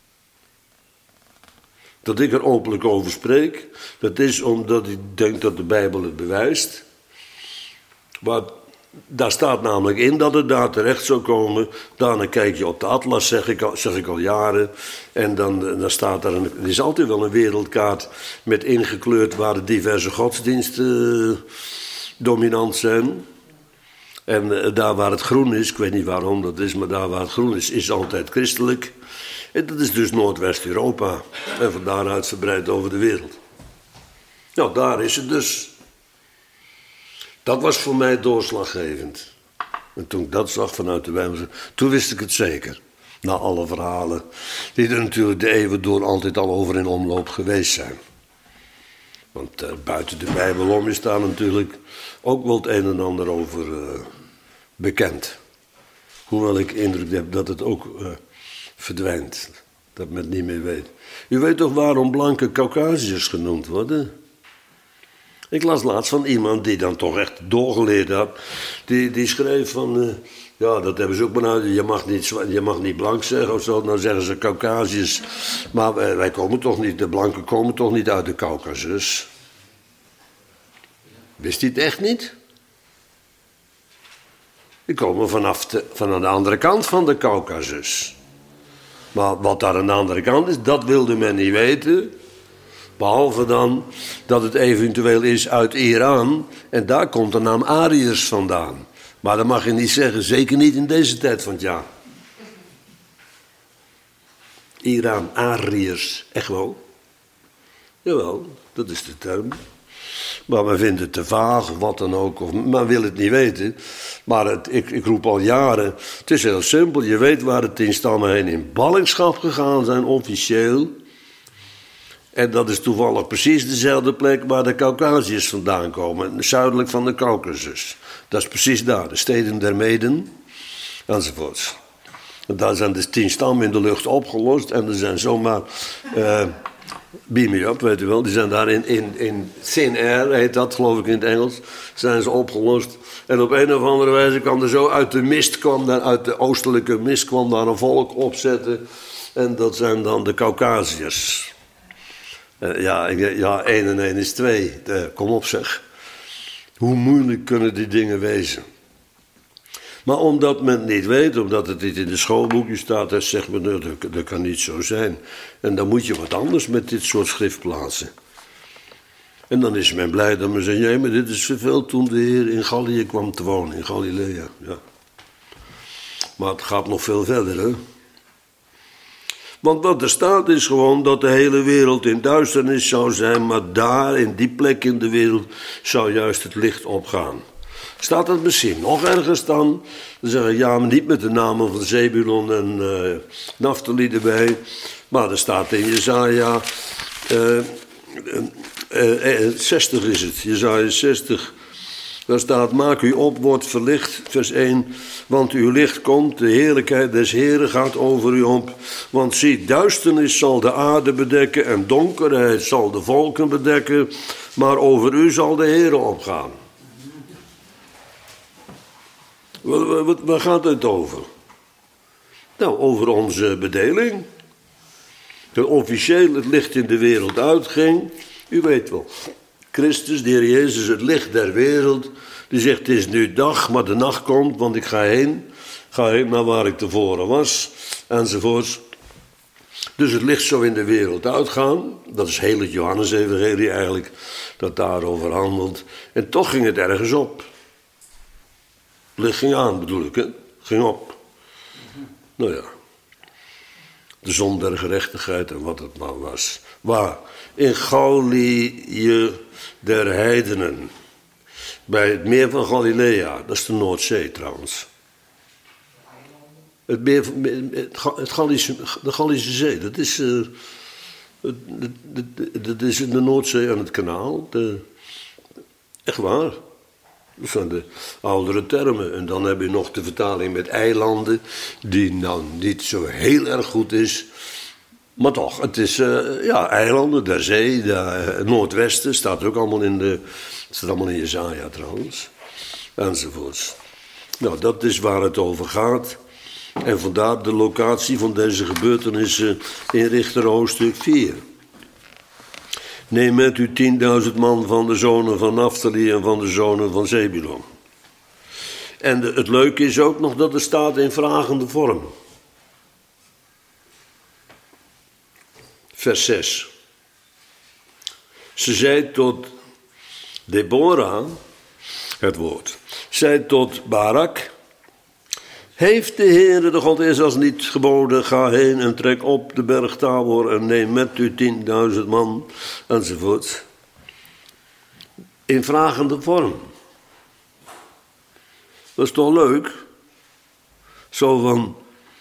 Dat ik er openlijk over spreek, dat is omdat ik denk dat de Bijbel het bewijst. Maar daar staat namelijk in dat het daar terecht zou komen. Daarna kijk je op de atlas, zeg ik al, zeg ik al jaren. En dan, dan staat daar, een, er is altijd wel een wereldkaart met ingekleurd waar de diverse godsdiensten uh, dominant zijn. En uh, daar waar het groen is, ik weet niet waarom dat is, maar daar waar het groen is, is altijd christelijk. En dat is dus Noordwest-Europa. En van daaruit verbreid over de wereld. Nou, daar is het dus. Dat was voor mij doorslaggevend. En toen ik dat zag vanuit de Bijbel, toen wist ik het zeker. Na alle verhalen, die er natuurlijk de eeuwen door altijd al over in omloop geweest zijn. Want uh, buiten de Bijbel om is daar natuurlijk ook wel het een en ander over uh, bekend. Hoewel ik indruk heb dat het ook uh, verdwijnt. Dat men het niet meer weet. U weet toch waarom blanke Caucasiërs genoemd worden? Ik las laatst van iemand die dan toch echt doorgeleerd had. Die, die schreef van, uh, ja dat hebben ze ook maar uit, je mag niet, je mag niet blank zeggen of zo. Dan zeggen ze Caucasiërs. Maar wij, wij komen toch niet, de blanken komen toch niet uit de Caucasus. Wist hij het echt niet? Die komen vanaf de, van aan de andere kant van de Caucasus. Maar wat daar aan de andere kant is, dat wilde men niet weten. Behalve dan dat het eventueel is uit Iran. En daar komt de naam Ariërs vandaan. Maar dat mag je niet zeggen, zeker niet in deze tijd van het jaar. Iran, Ariërs, echt wel? Jawel, dat is de term. Maar men vindt het te vaag of wat dan ook. Of men wil het niet weten. Maar het, ik, ik roep al jaren, het is heel simpel. Je weet waar de tien stammen heen in ballingschap gegaan zijn, officieel. En dat is toevallig precies dezelfde plek waar de Caucasiërs vandaan komen. Zuidelijk van de Caucasus. Dat is precies daar, de steden der Meden. Enzovoorts. En daar zijn de tien stammen in de lucht opgelost. En er zijn zomaar... Uh, beam me up, weet u wel. Die zijn daar in, in, in thin air, heet dat geloof ik in het Engels. Zijn ze opgelost. En op een of andere wijze kwam er zo uit de mist, kwam daar, uit de oostelijke mist kwam daar een volk opzetten. En dat zijn dan de Caucasiërs. Uh, ja, ja, één en één is twee. Uh, kom op zeg. Hoe moeilijk kunnen die dingen wezen? Maar omdat men het niet weet, omdat het niet in de schoolboekje staat, dan zegt men, dat, dat kan niet zo zijn. En dan moet je wat anders met dit soort schrift plaatsen. En dan is men blij dat men zegt, nee, maar dit is vervuld toen de Heer in Gallië kwam te wonen, in Galilea. Ja. Maar het gaat nog veel verder, hè. Want wat er staat is gewoon dat de hele wereld in duisternis zou zijn, maar daar, in die plek in de wereld, zou juist het licht opgaan. Staat het misschien nog ergens dan? Dan zeggen ja, maar niet met de namen van Zebulon en uh, Naphtali erbij. Maar er staat in Jesaja uh, uh, uh, zestig is het, Jesaja zestig. Daar staat, maak u op, wordt verlicht, vers één. Want uw licht komt, de heerlijkheid des Heren gaat over u op. Want zie, duisternis zal de aarde bedekken en donkerheid zal de volken bedekken. Maar over u zal de Heere opgaan. Waar gaat het over? Nou, over onze bedeling. Dat officieel het licht in de wereld uitging. U weet wel, Christus, de Heer Jezus, het licht der wereld, die zegt, het is nu dag, maar de nacht komt, want ik ga heen. Ga heen naar waar ik tevoren was, enzovoorts. Dus het licht zou in de wereld uitgaan. Dat is heel het Johannes-evangelie eigenlijk, dat daarover handelt. En toch ging het ergens op. Het licht ging aan, bedoel ik, hè? Ging op. Nou ja. De zon der gerechtigheid en wat het maar was. Waar? In Galilei der heidenen. Bij het meer van Galilea. Dat is de Noordzee trouwens. Het meer, het Gallische, de Gallische Zee. Dat is, uh, dat is in de Noordzee aan het kanaal. De, echt waar. Dat zijn de oudere termen. En dan heb je nog de vertaling met eilanden, die nou niet zo heel erg goed is. Maar toch, het is uh, ja, eilanden, der zee, de uh, noordwesten, staat ook allemaal in de, staat allemaal in Jesaja trouwens. Enzovoorts. Nou, dat is waar het over gaat. En vandaar de locatie van deze gebeurtenissen in Richter hoofdstuk vier. Neem met u tienduizend man van de zonen van Naphtali en van de zonen van Zebulon. En de, het leuke is ook nog dat er staat in vragende vorm. Vers zes. Ze zei tot Deborah, het woord, zei tot Barak, heeft de Heere de God Israëls niet geboden, ga heen en trek op de berg Tabor en neem met u tienduizend man, enzovoort. In vragende vorm. Dat is toch leuk? Zo van,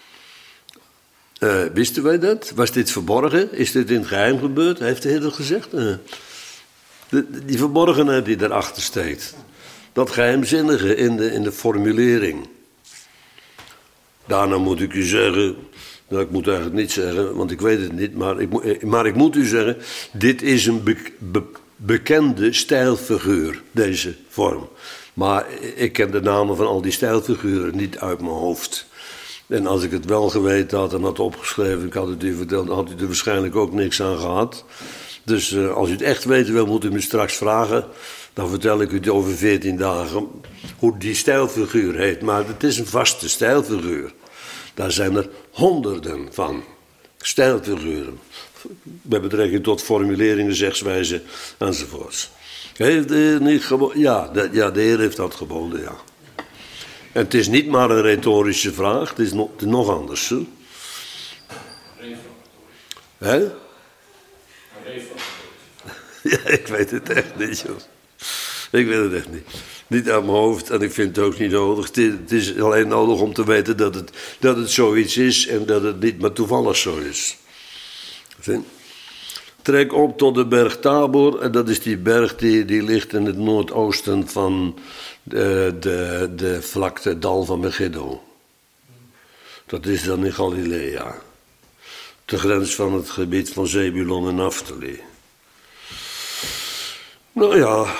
uh, wisten wij dat? Was dit verborgen? Is dit in het geheim gebeurd? Heeft de Heer dat gezegd? Uh, de, die verborgenheid die daarachter steekt. Dat geheimzinnige in de, in de formulering. Daarna moet ik u zeggen, nou ik moet eigenlijk niet zeggen, want ik weet het niet, maar ik, maar ik moet u zeggen, dit is een be, be, bekende stijlfiguur, deze vorm. Maar ik ken de namen van al die stijlfiguren niet uit mijn hoofd. En als ik het wel geweten had en had opgeschreven, ik had het u verteld, dan had u er waarschijnlijk ook niks aan gehad. Dus uh, als u het echt weten wil, moet u me straks vragen. Dan vertel ik u het over veertien dagen hoe die stijlfiguur heet. Maar het is een vaste stijlfiguur. Daar zijn er honderden van. Stijlfiguren. Met betrekking tot formuleringen, zegswijzen enzovoorts. Heeft de Heer niet geboden? Ja, de, ja, de Heer heeft dat geboden, ja. En het is niet maar een retorische vraag, het is nog, het is nog anders. Hè? Hè? Ja, ik weet het echt niet, joh. Ik weet het echt niet. Niet uit mijn hoofd en ik vind het ook niet nodig. Het is, het is alleen nodig om te weten dat het, dat het zoiets is en dat het niet maar toevallig zo is. Vind? Trek op tot de berg Tabor en dat is die berg die, die ligt in het noordoosten van de, de, de vlakte dal van Megiddo. Dat is dan in Galilea. De grens van het gebied van Zebulon en Naphtali. Nou ja.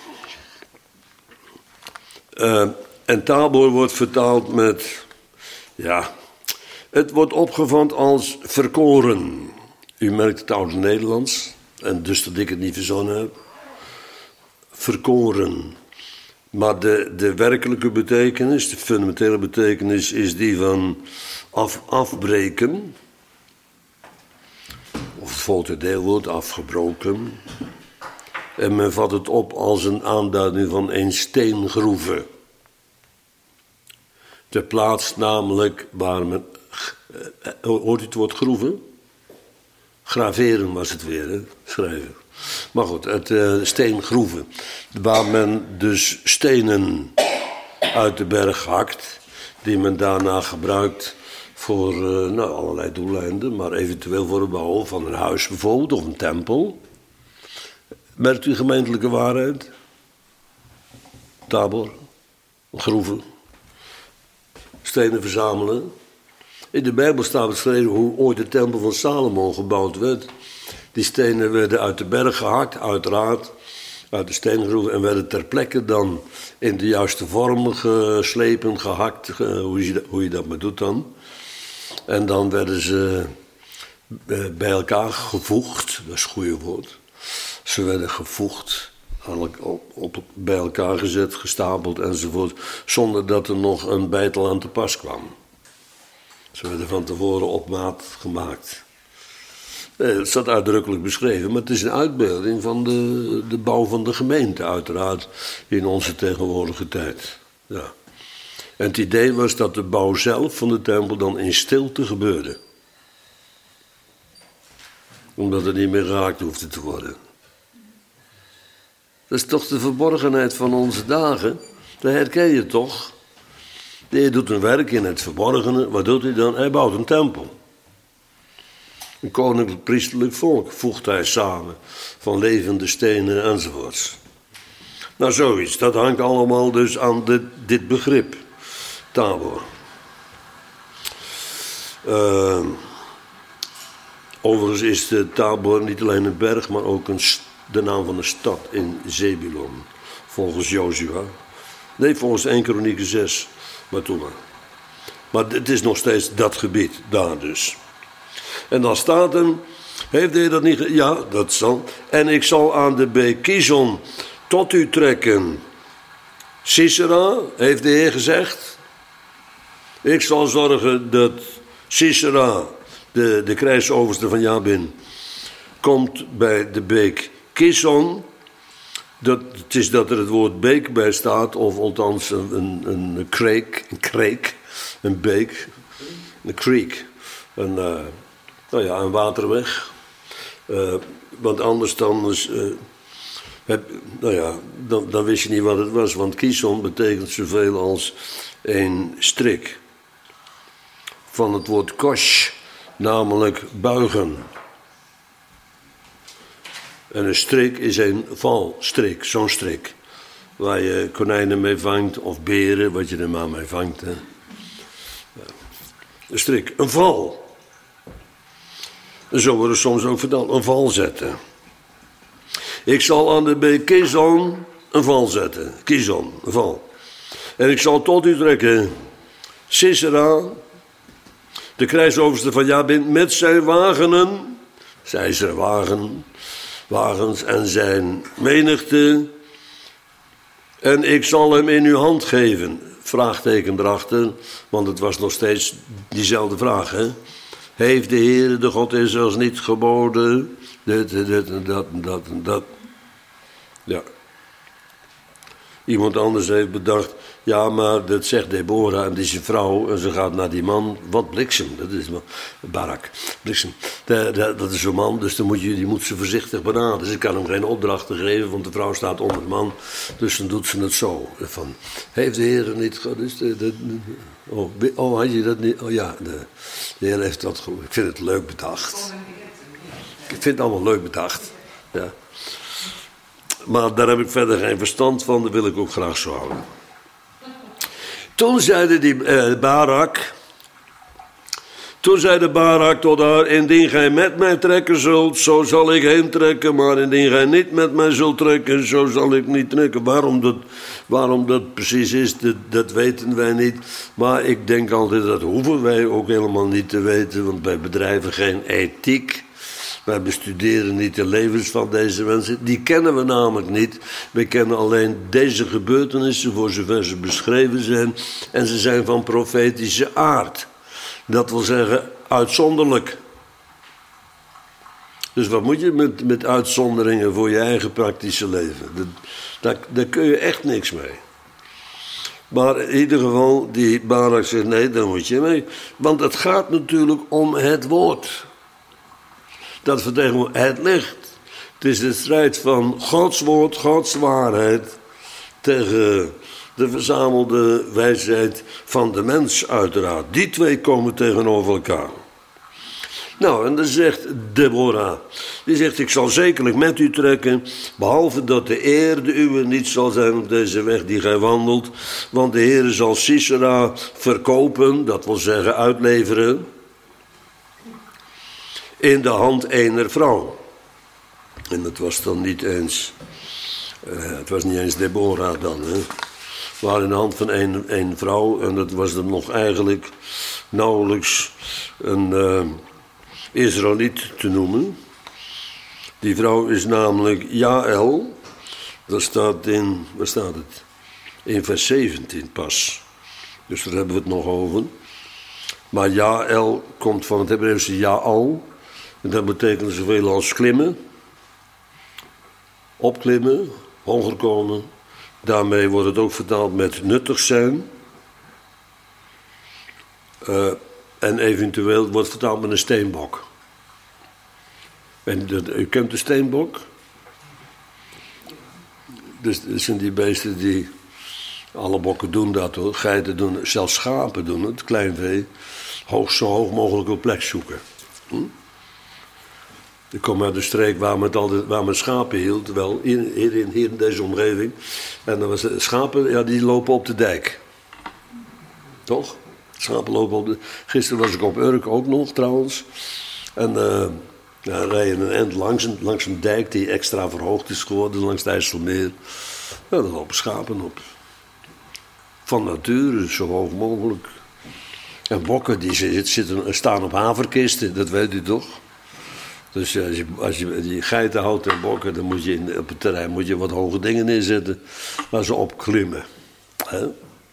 Uh, en Tabor wordt vertaald met, ja, het wordt opgevat als verkoren. U merkt het oude Nederlands, en dus dat ik het niet verzonnen heb. Verkoren. Maar de, de werkelijke betekenis, de fundamentele betekenis, is die van af, afbreken. Of het volgende deelwoord, afgebroken. En men vat het op als een aanduiding van een steengroeve. De plaats namelijk waar men... Hoort u het woord groeven? Graveren was het weer, hè? Schrijven. Maar goed, het uh, steengroeven. Waar men dus stenen uit de berg hakt. Die men daarna gebruikt voor uh, nou, allerlei doeleinden. Maar eventueel voor het bouwen van een huis bijvoorbeeld, of een tempel. Merkt u gemeentelijke waarheid? Tabor, groeven, stenen verzamelen. In de Bijbel staat beschreven hoe ooit de tempel van Salomo gebouwd werd. Die stenen werden uit de berg gehakt, uiteraard, uit de steengroeven, en werden ter plekke dan in de juiste vorm geslepen, gehakt, hoe je, hoe je dat maar doet dan. En dan werden ze bij elkaar gevoegd, dat is het goede woord. Ze werden gevoegd op, op, bij elkaar gezet, gestapeld enzovoort, zonder dat er nog een beitel aan te pas kwam. Ze werden van tevoren op maat gemaakt. Het staat uitdrukkelijk beschreven, maar het is een uitbeelding van de, de bouw van de gemeente, uiteraard, in onze tegenwoordige tijd. Ja. En het idee was dat de bouw zelf van de tempel dan in stilte gebeurde. Omdat het niet meer geraakt hoefde te worden. Dat is toch de verborgenheid van onze dagen? Dat herken je toch? De Heer doet een werk in het verborgene. Wat doet hij dan? Hij bouwt een tempel. Een koninklijk priesterlijk volk voegt hij samen. Van levende stenen enzovoorts. Nou, zoiets. Dat hangt allemaal dus aan de, dit begrip. Tabor. Uh, overigens is de Tabor niet alleen een berg, maar ook een, de naam van een stad in Zebulon. Volgens Jozua. Nee, volgens één Kronieken zes. Maar toen maar. Maar het is nog steeds dat gebied, daar dus. En dan staat er, heeft de Heer dat niet ge- ja, dat zal. En ik zal aan de beek Kizon tot u trekken. Sisera, heeft de Heer gezegd. Ik zal zorgen dat Sisera, de, de krijgsoverste van Jabin, komt bij de beek Kizon. Dat, het is dat er het woord beek bij staat, of althans een, een, een kreek, een kreek, een beek, een creek, een, uh, nou ja, een waterweg. Uh, want anders dan, dus, uh, heb, nou ja, dan, dan wist je niet wat het was, want Kizon betekent zoveel als een strik. Van het woord kosh, namelijk buigen. En een strik is een valstrik, zo'n strik. Waar je konijnen mee vangt, of beren, wat je er maar mee vangt. Hè. Een strik, een val. En zo wordt het soms ook verteld, een val zetten. Ik zal aan de beek Kizon een val zetten. Kizon, een val. En ik zal tot u trekken Sisera, de krijgsoverste van Jabin, met zijn wagenen, zij zijn wagen, wagens en zijn menigte. En ik zal hem in uw hand geven. Vraagteken erachter, want het was nog steeds diezelfde vraag. Hè? Heeft de Heer, de God Israëls, niet geboden? Dit, dit en dat en dat en dat. Ja. Iemand anders heeft bedacht, ja, maar dat zegt Deborah en die is een vrouw en ze gaat naar die man. Wat bliksem, dat is Barak, bliksem. De, de, dat is zo'n man, dus dan moet je, die moet ze voorzichtig benaderen. Ze kan hem geen opdrachten geven, want de vrouw staat onder de man. Dus dan doet ze het zo. Van, heeft de Heer niet... Dus de, de, oh, oh, had je dat niet? Oh ja, de, de Heer heeft dat goed. Ik vind het leuk bedacht. Ik vind het allemaal leuk bedacht. Ja. Maar daar heb ik verder geen verstand van, dat wil ik ook graag zo houden. Toen zeide die eh, Barak, toen zeide Barak tot haar, indien gij met mij trekken zult, zo zal ik heen trekken, maar indien gij niet met mij zult trekken, zo zal ik niet trekken. Waarom dat, waarom dat precies is, dat, dat weten wij niet. Maar ik denk altijd, dat hoeven wij ook helemaal niet te weten, want wij bedrijven geen ethiek. Wij bestuderen niet de levens van deze mensen. Die kennen we namelijk niet. We kennen alleen deze gebeurtenissen voor zover ze beschreven zijn. En ze zijn van profetische aard. Dat wil zeggen uitzonderlijk. Dus wat moet je met, met uitzonderingen voor je eigen praktische leven? Dat, daar, daar kun je echt niks mee. Maar in ieder geval, die Barak zegt, nee, daar moet je mee. Want het gaat natuurlijk om het woord. Dat vertegenwoordigt het licht. Het is de strijd van Gods woord, Gods waarheid, tegen de verzamelde wijsheid van de mens uiteraard. Die twee komen tegenover elkaar. Nou, en dan zegt Deborah, die zegt, ik zal zekerlijk met u trekken, behalve dat de eer de uwe niet zal zijn op deze weg die gij wandelt, want de Heer zal Sisera verkopen, dat wil zeggen uitleveren, in de hand ener vrouw. En dat was dan niet eens, uh, het was niet eens Deborah dan, hè. Maar in de hand van één, één vrouw, en dat was dan nog eigenlijk nauwelijks een uh, Israëliet te noemen. Die vrouw is namelijk Jaël, Dat staat in, waar staat het? In vers zeventien pas. Dus daar hebben we het nog over. Maar Jaël komt van het Hebreeuwse Jaal. En dat betekent zoveel als klimmen. Opklimmen, hoger komen. Daarmee wordt het ook vertaald met nuttig zijn. Uh, en eventueel wordt het vertaald met een steenbok. En de, u kent de steenbok? Dus dat zijn die beesten die... Alle bokken doen dat hoor. Geiten doen het, zelfs schapen doen het, kleinvee. Hoog, zo hoog mogelijk een plek zoeken. Hm? Ik kom uit de streek waar men, altijd, waar men schapen hield. Wel, hier, hier, in, hier in deze omgeving. En dan was de schapen, ja, die lopen op de dijk. Toch? Schapen lopen op de... Gisteren was ik op Urk ook nog trouwens. En uh, ja, rijden een eind langs een, langs een dijk die extra verhoogd is geworden. Langs het IJsselmeer. Ja, daar lopen schapen op. Van nature, zo hoog mogelijk. En bokken die zitten, staan op haverkisten, dat weet u toch? Dus als je, als je die geiten houdt en bokken, dan moet je in, op het terrein moet je wat hoge dingen neerzetten waar ze op klimmen. He?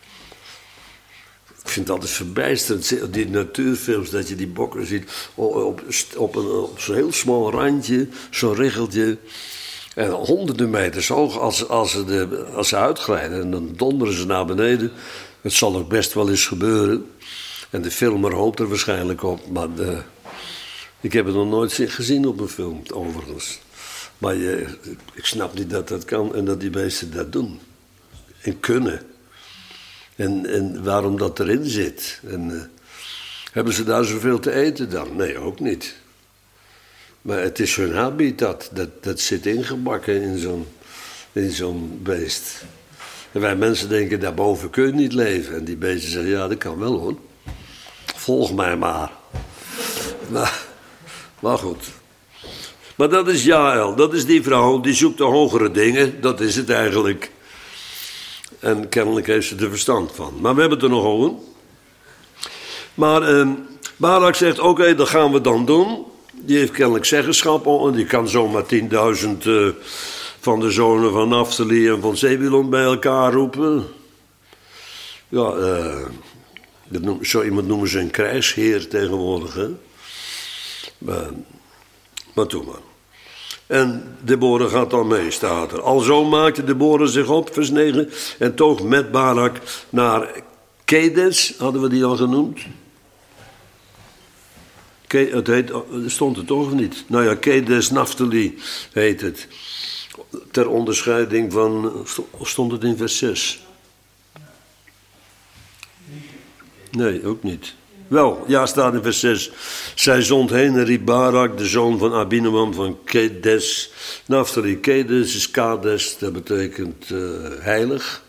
Ik vind het altijd verbijsterend, die natuurfilms, dat je die bokken ziet op, op, op, een, op zo'n heel smal randje, zo'n riggeltje. En honderden meters hoog, als, als, ze de, als ze uitglijden, en dan donderen ze naar beneden. Het zal ook best wel eens gebeuren. En de filmer hoopt er waarschijnlijk op, maar de, ik heb het nog nooit gezien op een film, overigens. Maar je, ik snap niet dat dat kan en dat die beesten dat doen. En kunnen. En, en waarom dat erin zit. En, uh, hebben ze daar zoveel te eten dan? Nee, ook niet. Maar het is hun habitat, dat, dat zit ingebakken in zo'n, in zo'n beest. En wij mensen denken, daarboven kun je niet leven. En die beesten zeggen, ja, dat kan wel hoor. Volg mij maar. Maar, maar goed. Maar dat is Jaël, dat is die vrouw, die zoekt de hogere dingen. Dat is het eigenlijk. En kennelijk heeft ze er verstand van. Maar we hebben het er nog over. Maar eh, Barak zegt, oké, okay, dat gaan we dan doen. Die heeft kennelijk zeggenschap, en die kan zomaar tienduizend uh, van de zonen van Naphtali en van Zebulon bij elkaar roepen. Ja, uh, dat noem, zo iemand noemen ze een krijgsheer tegenwoordig, hè. Maar, maar toen maar. En Deborah gaat dan mee, staat er. Alzo maakte Deborah zich op, vers negen, en toog met Barak naar Kedes, hadden we die al genoemd? Het heet, stond het toch of niet? Nou ja, Kedes Naphtali heet het. Ter onderscheiding van... Stond het in vers zes? Nee, ook niet. Wel, ja, staat in vers zes. Zij zond heen en riep Barak, de zoon van Abinoam van Kedes Naphtali. Kedes is Kades, dat betekent uh, heilig.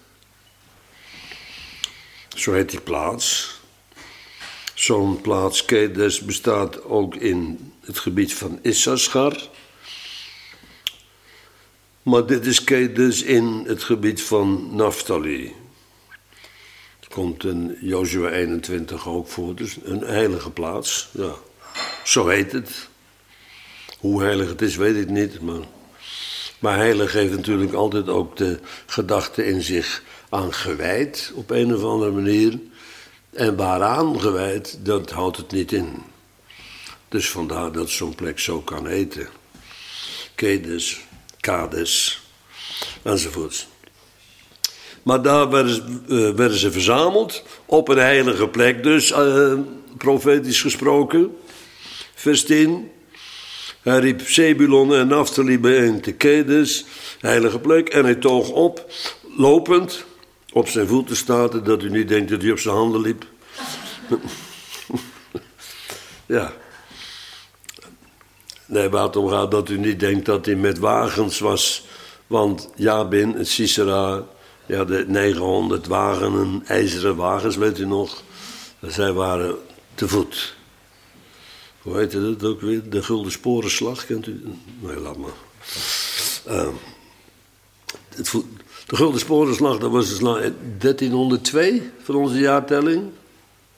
Zo heet die plaats. Zo'n plaats Kedes bestaat ook in het gebied van Issachar. Maar dit is Kedes in het gebied van Naphtali. Het komt in Jozua eenentwintig ook voor, dus een heilige plaats. Ja, zo heet het. Hoe heilig het is, weet ik niet. Maar, maar heilig heeft natuurlijk altijd ook de gedachte in zich aan gewijd, op een of andere manier. En waaraan gewijd, dat houdt het niet in. Dus vandaar dat zo'n plek zo kan heten. Kedes, Kades, enzovoorts. Maar daar werden, uh, werden ze verzameld, op een heilige plek dus, uh, profetisch gesproken. Vers tien. Hij riep Zebulon en Naphtali bijeen te Kedes, heilige plek, en hij toog op, lopend... Op zijn voeten staat, dat u niet denkt dat hij op zijn handen liep. Ja. Nee, waar het om gaat dat u niet denkt dat hij met wagens was. Want Jabin, het Sisera, ja, de negenhonderd wagenen, ijzeren wagens, weet u nog. Zij waren te voet. Hoe heette dat ook weer? De Gulden Sporenslag, kent u? Nee, laat maar. Uh, het voet... De Gulden Sporenslag, dat was dus dertienhonderdtwee van onze jaartelling.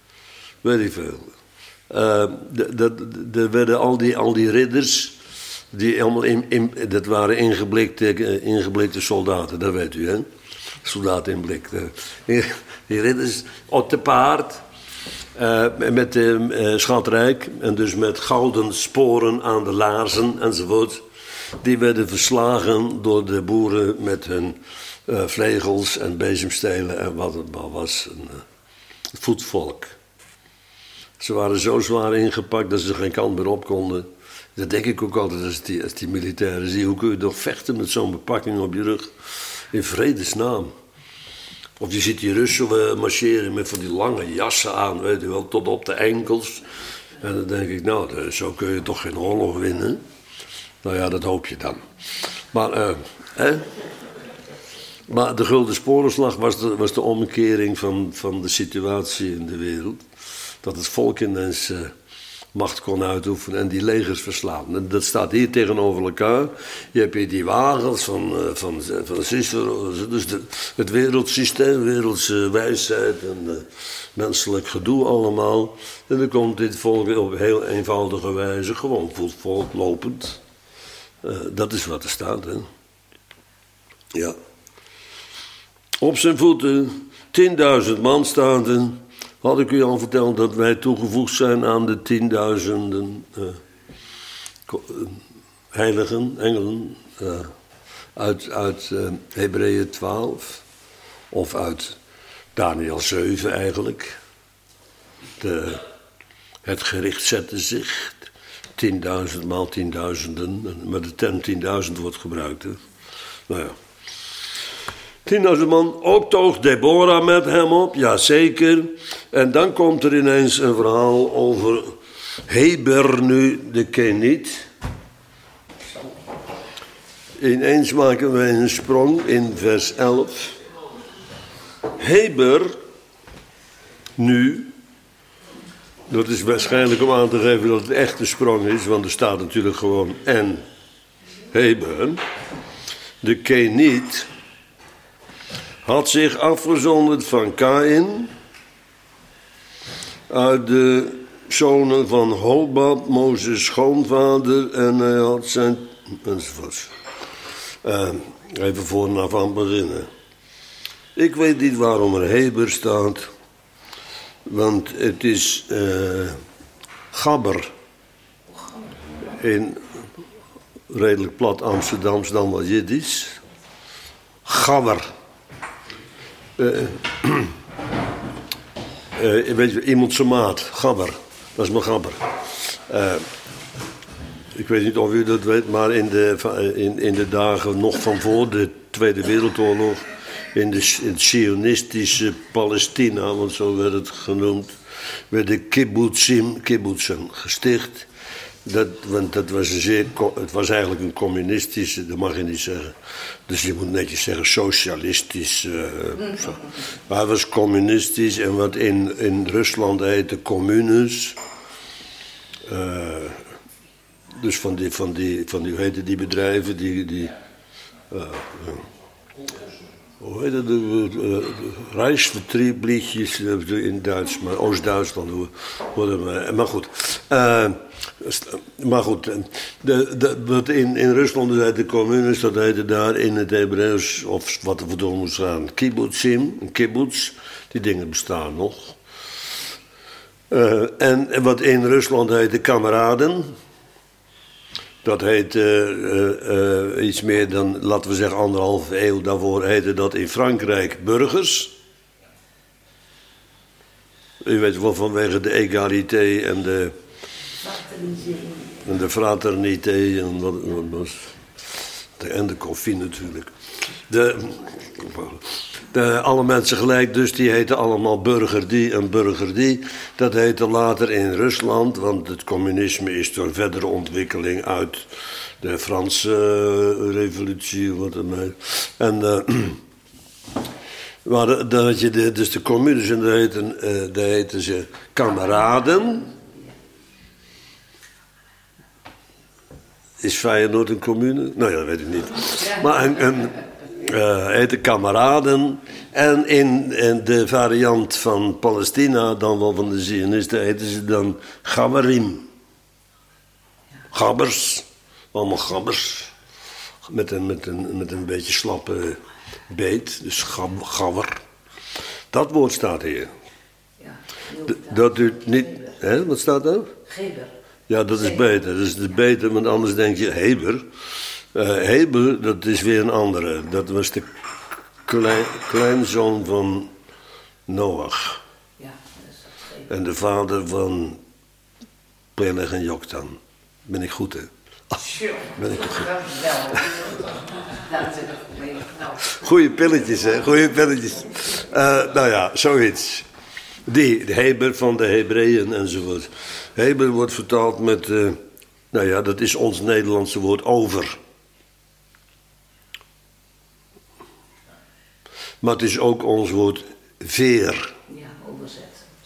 Weet ik veel. Uh, Er werden al die, al die ridders Die allemaal in, in, dat waren ingeblikte, ingeblikte soldaten, dat weet u, hè? Soldaten in blik. Die, die ridders op te paard, uh, met uh, schatrijk, en dus met gouden sporen aan de laarzen enzovoort. Die werden verslagen door de boeren met hun uh, vlegels en bezemstelen en wat het maar was. Een uh, voetvolk. Ze waren zo zwaar ingepakt dat ze geen kant meer op konden. Dat denk ik ook altijd als die, als die militairen zie. Hoe kun je nog vechten met zo'n bepakking op je rug? In vredesnaam. Of je ziet die Russen marcheren met van die lange jassen aan, weet je wel, tot op de enkels. En dan denk ik, nou, zo kun je toch geen oorlog winnen. Nou ja, dat hoop je dan. Maar, uh, hè? Maar de Gulden Sporenslag was de, was de omkering van, van de situatie in de wereld. Dat het volk ineens uh, macht kon uitoefenen en die legers verslaan. En dat staat hier tegenover elkaar. Je hebt hier die wagens van, uh, van, van Cicero. Dus de, het wereldsysteem, wereldse wijsheid en uh, menselijk gedoe allemaal. En dan komt dit volk op heel eenvoudige wijze gewoon volk lopend. Uh, dat is wat er staat, hè. Ja. Op zijn voeten, tienduizend man staande. Had ik u al verteld dat wij toegevoegd zijn aan de tienduizenden uh, heiligen, engelen, uh, uit, uit uh, Hebreeën twaalf, of uit Daniel zeven eigenlijk. De, het gericht zette zich, tienduizend maal tienduizenden, maar de term tienduizend wordt gebruikt. Hè. Nou ja. tienduizend man, ook toog Deborah met hem op, ja zeker. En dan komt er ineens een verhaal over Heber nu de Keniet. Ineens maken wij een sprong in vers elf. Heber nu, dat is waarschijnlijk om aan te geven dat het echt een sprong is, want er staat natuurlijk gewoon en Heber, de Keniet, had zich afgezonderd van Kaïn uit de zonen van Hobab, Mozes' schoonvader, en hij had zijn enzovoort. Uh, even voor en af aan beginnen. Ik weet niet waarom er Heber staat, want het is uh, Gabber in redelijk plat Amsterdams dan wat Jiddisch. Gabber. Uh, uh, weet je, iemand zijn maat, Gabber, dat is mijn Gabber. Uh, ik weet niet of u dat weet, maar in de, in, in de dagen nog van voor de Tweede Wereldoorlog, in, de, in het Zionistische Palestina, want zo werd het genoemd, werden kibbutzim, kibbutzen gesticht. Dat, want dat was een zeer, het was eigenlijk een communistische, dat mag je niet zeggen. Dus je moet netjes zeggen socialistisch. Uh, maar het was communistisch en wat in, in Rusland heette communes. Uh, dus van die, van die, van die, hoe heette die bedrijven, die, die uh, uh, hoe heet het, uh, uh, Rijksvertrieblichtjes in Duits, maar Oost-Duitsland, maar, maar goed. Uh, Maar goed, de, de, wat in, in Rusland heette de communes, dat heette daar in het Hebreeuws, of wat er voor door moest gaan, kibbutzim, een kibbutz, die dingen bestaan nog. Uh, en, en wat in Rusland heette kameraden, dat heette uh, uh, iets meer dan, laten we zeggen, anderhalve eeuw daarvoor heette dat in Frankrijk burgers. U weet wel, vanwege de egalité en de... En de fraternité en, wat, wat, de, en de koffie natuurlijk. De, de, alle mensen gelijk, dus die heten allemaal burger die en burger die. Dat heette later in Rusland, want het communisme is door verdere ontwikkeling uit de Franse uh, revolutie. Wat ermee. En uh, maar dan had je de, dus de communes en daar heten, uh, daar heten ze kameraden. Is Feyenoord een commune? Nou ja, dat weet ik niet. Maar een, een, uh, heette kameraden. En in, in de variant van Palestina, dan wel van de Zionisten, heten ze dan Gabarim. Gabbers. Allemaal gabbers. Met een, met een, met een beetje slappe beet. Dus gab, gabber. Dat woord staat hier. Ja, D- dat duurt niet... Hè, wat staat er? Geber. Ja, dat is beter. Dat is beter, want anders denk je Heber. Uh, Heber, dat is weer een andere. Dat was de klein, kleinzoon van Noach. Ja, dat is dat geber. En de vader van Peleg en Joktan. Ben ik goed, hè? Sure. Ben ik toch goed? Dat is wel. Dat is een goede knap. Goeie pilletjes, hè? Goeie pilletjes. Uh, nou ja, zoiets. Die, de Heber van de Hebreeën enzovoort. Heber wordt vertaald met, uh, nou ja, dat is ons Nederlandse woord over. Maar het is ook ons woord veer. Ja, overzet.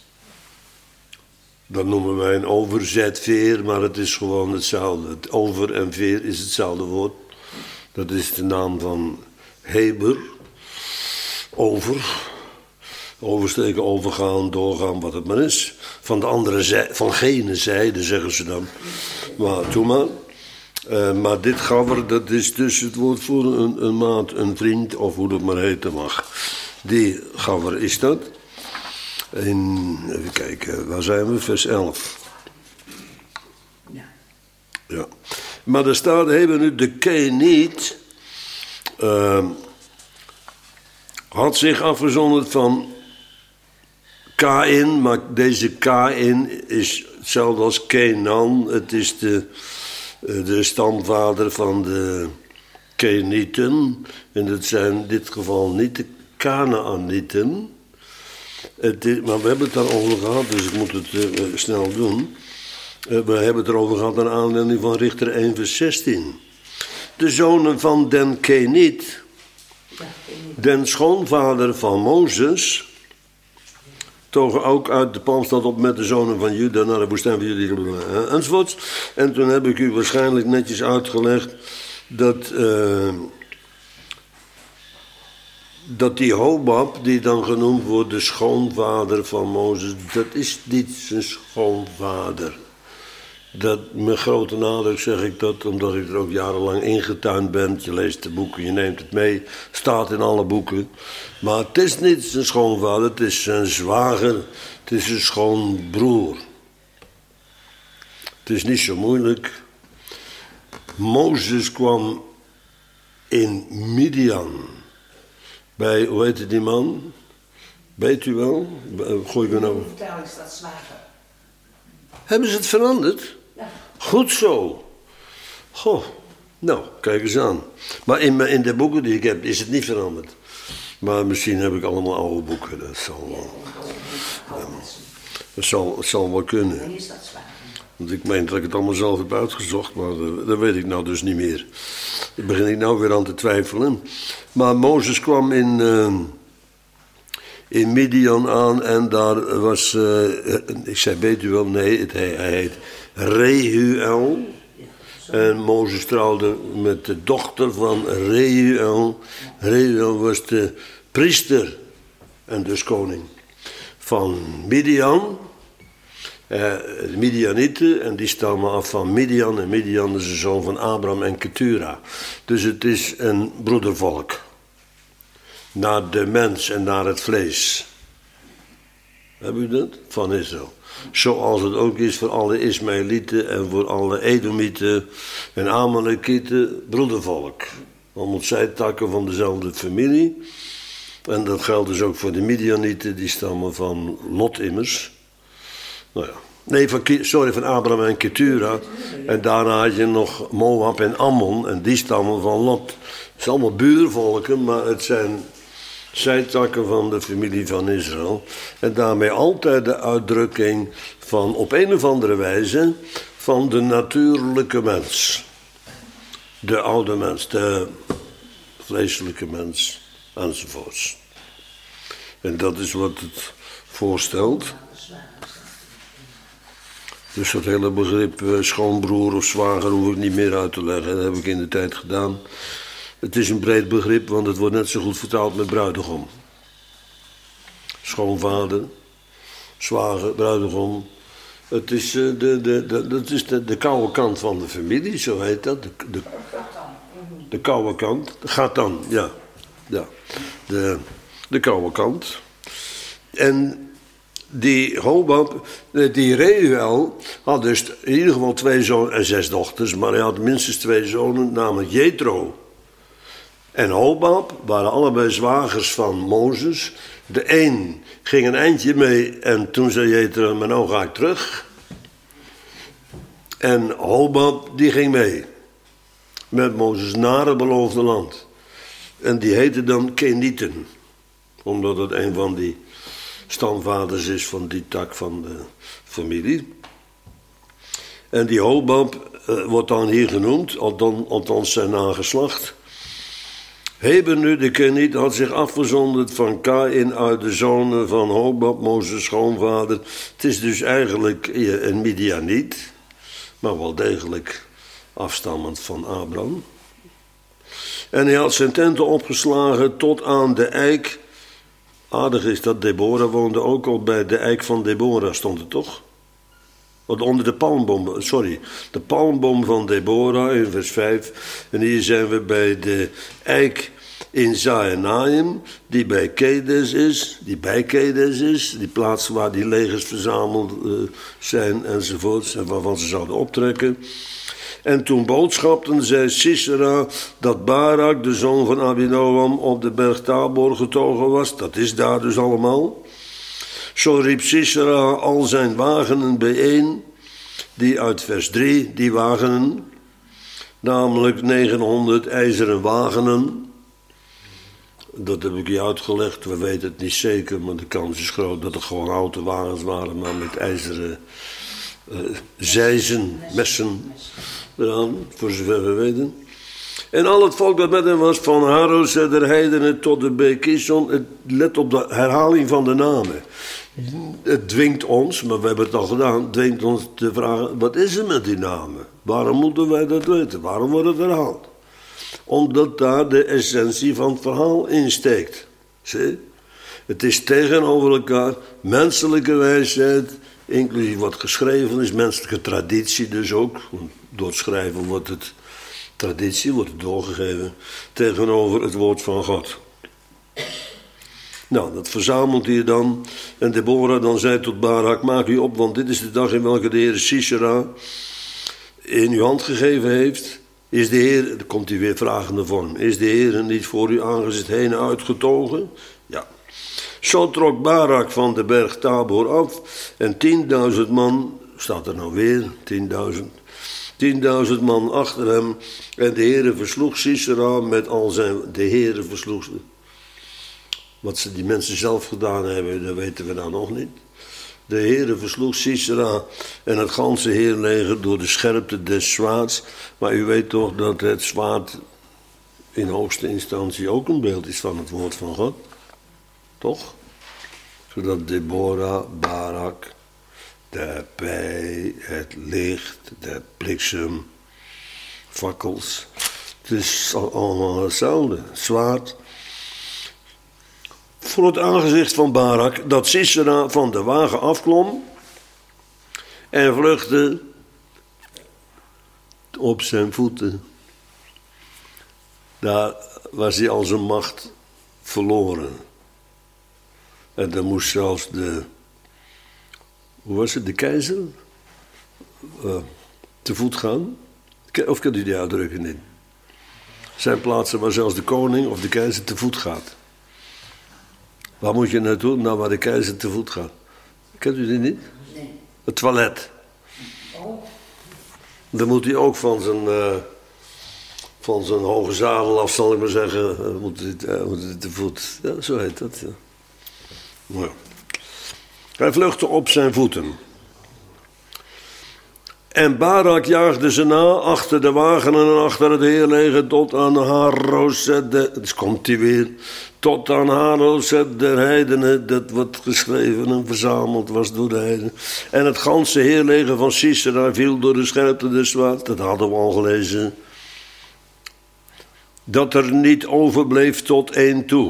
Dat noemen wij een overzetveer, maar het is gewoon hetzelfde. Het over en veer is hetzelfde woord. Dat is de naam van Heber. Over. Oversteken, overgaan, doorgaan, wat het maar is. Van de andere zij, van gene zijde zeggen ze dan. Maar doe maar. Uh, maar dit gabber, dat is dus het woord voor een, een maat, een vriend, of hoe dat maar heten mag. Die gabber is dat. En, even kijken, waar zijn we? Vers elf. Ja. Ja. Maar er staat, hebben nu de Keniet uh, had zich afgezonderd van Kain, maar deze Kain is hetzelfde als Kenan. Het is de, de stamvader van de Kenieten. En dat zijn in dit geval niet de Kanaanieten. Het is, maar we hebben het daarover gehad, dus ik moet het uh, snel doen. Uh, we hebben het erover gehad naar aanleiding van Richter één vers zestien. De zonen van den Keniet, den schoonvader van Mozes, togen ook uit de palmstad op met de zonen van Juda naar de woestijn van Juda enzovoorts. En toen heb ik u waarschijnlijk netjes uitgelegd dat, uh, dat die Hobab, die dan genoemd wordt de schoonvader van Mozes, dat is niet zijn schoonvader. Dat, met grote nadruk zeg ik dat, omdat ik er ook jarenlang ingetuind ben. Je leest de boeken, je neemt het mee, staat in alle boeken. Maar het is niet zijn schoonvader, het is zijn zwager, het is zijn schoonbroer. Het is niet zo moeilijk. Mozes kwam in Midian. Bij, hoe heette die man? Weet u wel? Gooi ik er nou. De vertaling staat zwager. Hebben ze het veranderd? Ja. Goed zo. Goh, nou, kijk eens aan. Maar in, in de boeken die ik heb is het niet veranderd. Maar misschien heb ik allemaal oude boeken. Dat zal wel, ja, dat zal, het zal wel kunnen. En hier staat zwager. Want ik meen dat ik het allemaal zelf heb uitgezocht, maar dat, dat weet ik nou dus niet meer. Daar begin ik nou weer aan te twijfelen. Maar Mozes kwam in, uh, in Midian aan en daar was, uh, ik zei, weet u wel, nee, het, hij, hij heet Reuel. En Mozes trouwde met de dochter van Reuel. Reuel was de priester en dus koning van Midian. Uh, de Midianieten, en die stammen af van Midian. En Midian is de zoon van Abraham en Ketura. Dus het is een broedervolk. Naar de mens en naar het vlees. Hebben u dat? Van Israël. Zoals het ook is voor alle Ismaëlieten en voor alle Edomieten en Amalekieten, broedervolk. Allemaal zijtakken van dezelfde familie. En dat geldt dus ook voor de Midianieten, die stammen van Lot immers. Nou ja. Nee, van, sorry, van Abraham en Ketura. En daarna had je nog Moab en Ammon, en die stammen van Lot. Het zijn allemaal buurvolken, maar het zijn zijtakken van de familie van Israël. En daarmee altijd de uitdrukking van, op een of andere wijze, van de natuurlijke mens. De oude mens, de vleeselijke mens, enzovoorts. En dat is wat het voorstelt. Dus dat hele begrip uh, schoonbroer of zwager hoef ik niet meer uit te leggen. Dat heb ik in de tijd gedaan. Het is een breed begrip, want het wordt net zo goed vertaald met bruidegom. Schoonvader, zwager, bruidegom. Het is, uh, de, de, de, dat is de, de koude kant van de familie, zo heet dat. De, de, de koude kant. Gaat dan, ja. ja. De, de koude kant. En die Hobab, die Reuel, had dus in ieder geval twee zonen en zes dochters. Maar hij had minstens twee zonen, namelijk Jethro en Hobab, waren allebei zwagers van Mozes. De een ging een eindje mee en toen zei Jethro, maar nou ga ik terug. En Hobab, die ging mee met Mozes naar het beloofde land. En die heette dan Kenieten, omdat het een van die stamvaders is van die tak van de familie. En die Hobab uh, wordt dan hier genoemd, althans, althans zijn nageslacht. Heber nu de Keniet had zich afgezonderd van Kaïn uit de zonen van Hobab, Mozes schoonvader. Het is dus eigenlijk een Midianiet, maar wel degelijk afstammend van Abraham. En hij had zijn tenten opgeslagen tot aan de eik. Aardig is dat Deborah woonde ook al bij de eik van Deborah, stond het toch? Wat onder de palmboom, sorry, de palmboom van Deborah in vers vijf. En hier zijn we bij de eik in Zaenaim, die bij Kedes is, die bij Kedes is, die plaats waar die legers verzameld uh, zijn enzovoorts, en waarvan ze zouden optrekken. En toen boodschapten zij Sisera dat Barak, de zoon van Abinoam, op de berg Tabor getogen was. Dat is daar dus allemaal. Zo riep Sisera al zijn wagenen bijeen, die uit vers drie, die wagenen, namelijk negenhonderd ijzeren wagenen. Dat heb ik je uitgelegd, we weten het niet zeker, maar de kans is groot dat het gewoon houten wagens waren, maar met ijzeren uh, zijzen, messen eraan, voor zover we weten. En al het volk dat met hem was, van Haros der heidenen tot de beek Kishon, let op de herhaling van de namen. Het dwingt ons, maar we hebben het al gedaan, het dwingt ons te vragen, wat is er met die namen? Waarom moeten wij dat weten? Waarom wordt het herhaald? Omdat daar de essentie van het verhaal in steekt. Zie? Het is tegenover elkaar menselijke wijsheid, inclusief wat geschreven is, menselijke traditie dus ook. Door het schrijven wordt het traditie, wordt het doorgegeven, tegenover het woord van God. Nou, dat verzamelt hier dan. En Deborah dan zei tot Barak, maak u op, want dit is de dag in welke de Heer Sisera in uw hand gegeven heeft. Is de Heer, dan komt hij weer vragende vorm, is de Heer niet voor uw aangezicht heen uitgetogen? Ja. Zo trok Barak van de berg Tabor af en tienduizend man, staat er nou weer, tienduizend, tienduizend man achter hem. En de Heere versloeg Sisera met al zijn, de Heere versloeg ze. Wat ze die mensen zelf gedaan hebben, dat weten we nou nog niet. De Heere versloeg Sisera en het ganse heerleger door de scherpte des zwaards. Maar u weet toch dat het zwaard in hoogste instantie ook een beeld is van het woord van God? Toch? Zodat Deborah, Barak, de pij, het licht, de bliksem, fakkels. Het is allemaal hetzelfde. Zwaard. Voor het aangezicht van Barak dat Sisera van de wagen afklom en vluchtte op zijn voeten. Daar was hij al zijn macht verloren. En dan moest zelfs de, hoe was het, de keizer uh, te voet gaan. Of kent u die uitdrukking niet? Zijn plaatsen waar zelfs de koning of de keizer te voet gaat. Waar moet je naartoe? Nou, waar de keizer te voet gaat. Kent u die niet? Nee. Het toilet. Oh. Dan moet hij ook van zijn, uh, van zijn hoge zadel af, zal ik maar zeggen. Uh, moet hij uh, moet hij te voet. Ja, zo heet dat. Ja. Nou. Hij vluchtte op zijn voeten. En Barak jaagde ze na achter de wagenen en achter het heerleger tot aan Haroset. Dus komt hij weer. Tot aan Haroset der heidenen, dat wat geschreven en verzameld was door de heidenen. En het ganse heerleger van Sisera viel door de scherpte des zwaards. Dat hadden we al gelezen. Dat er niet overbleef tot één toe.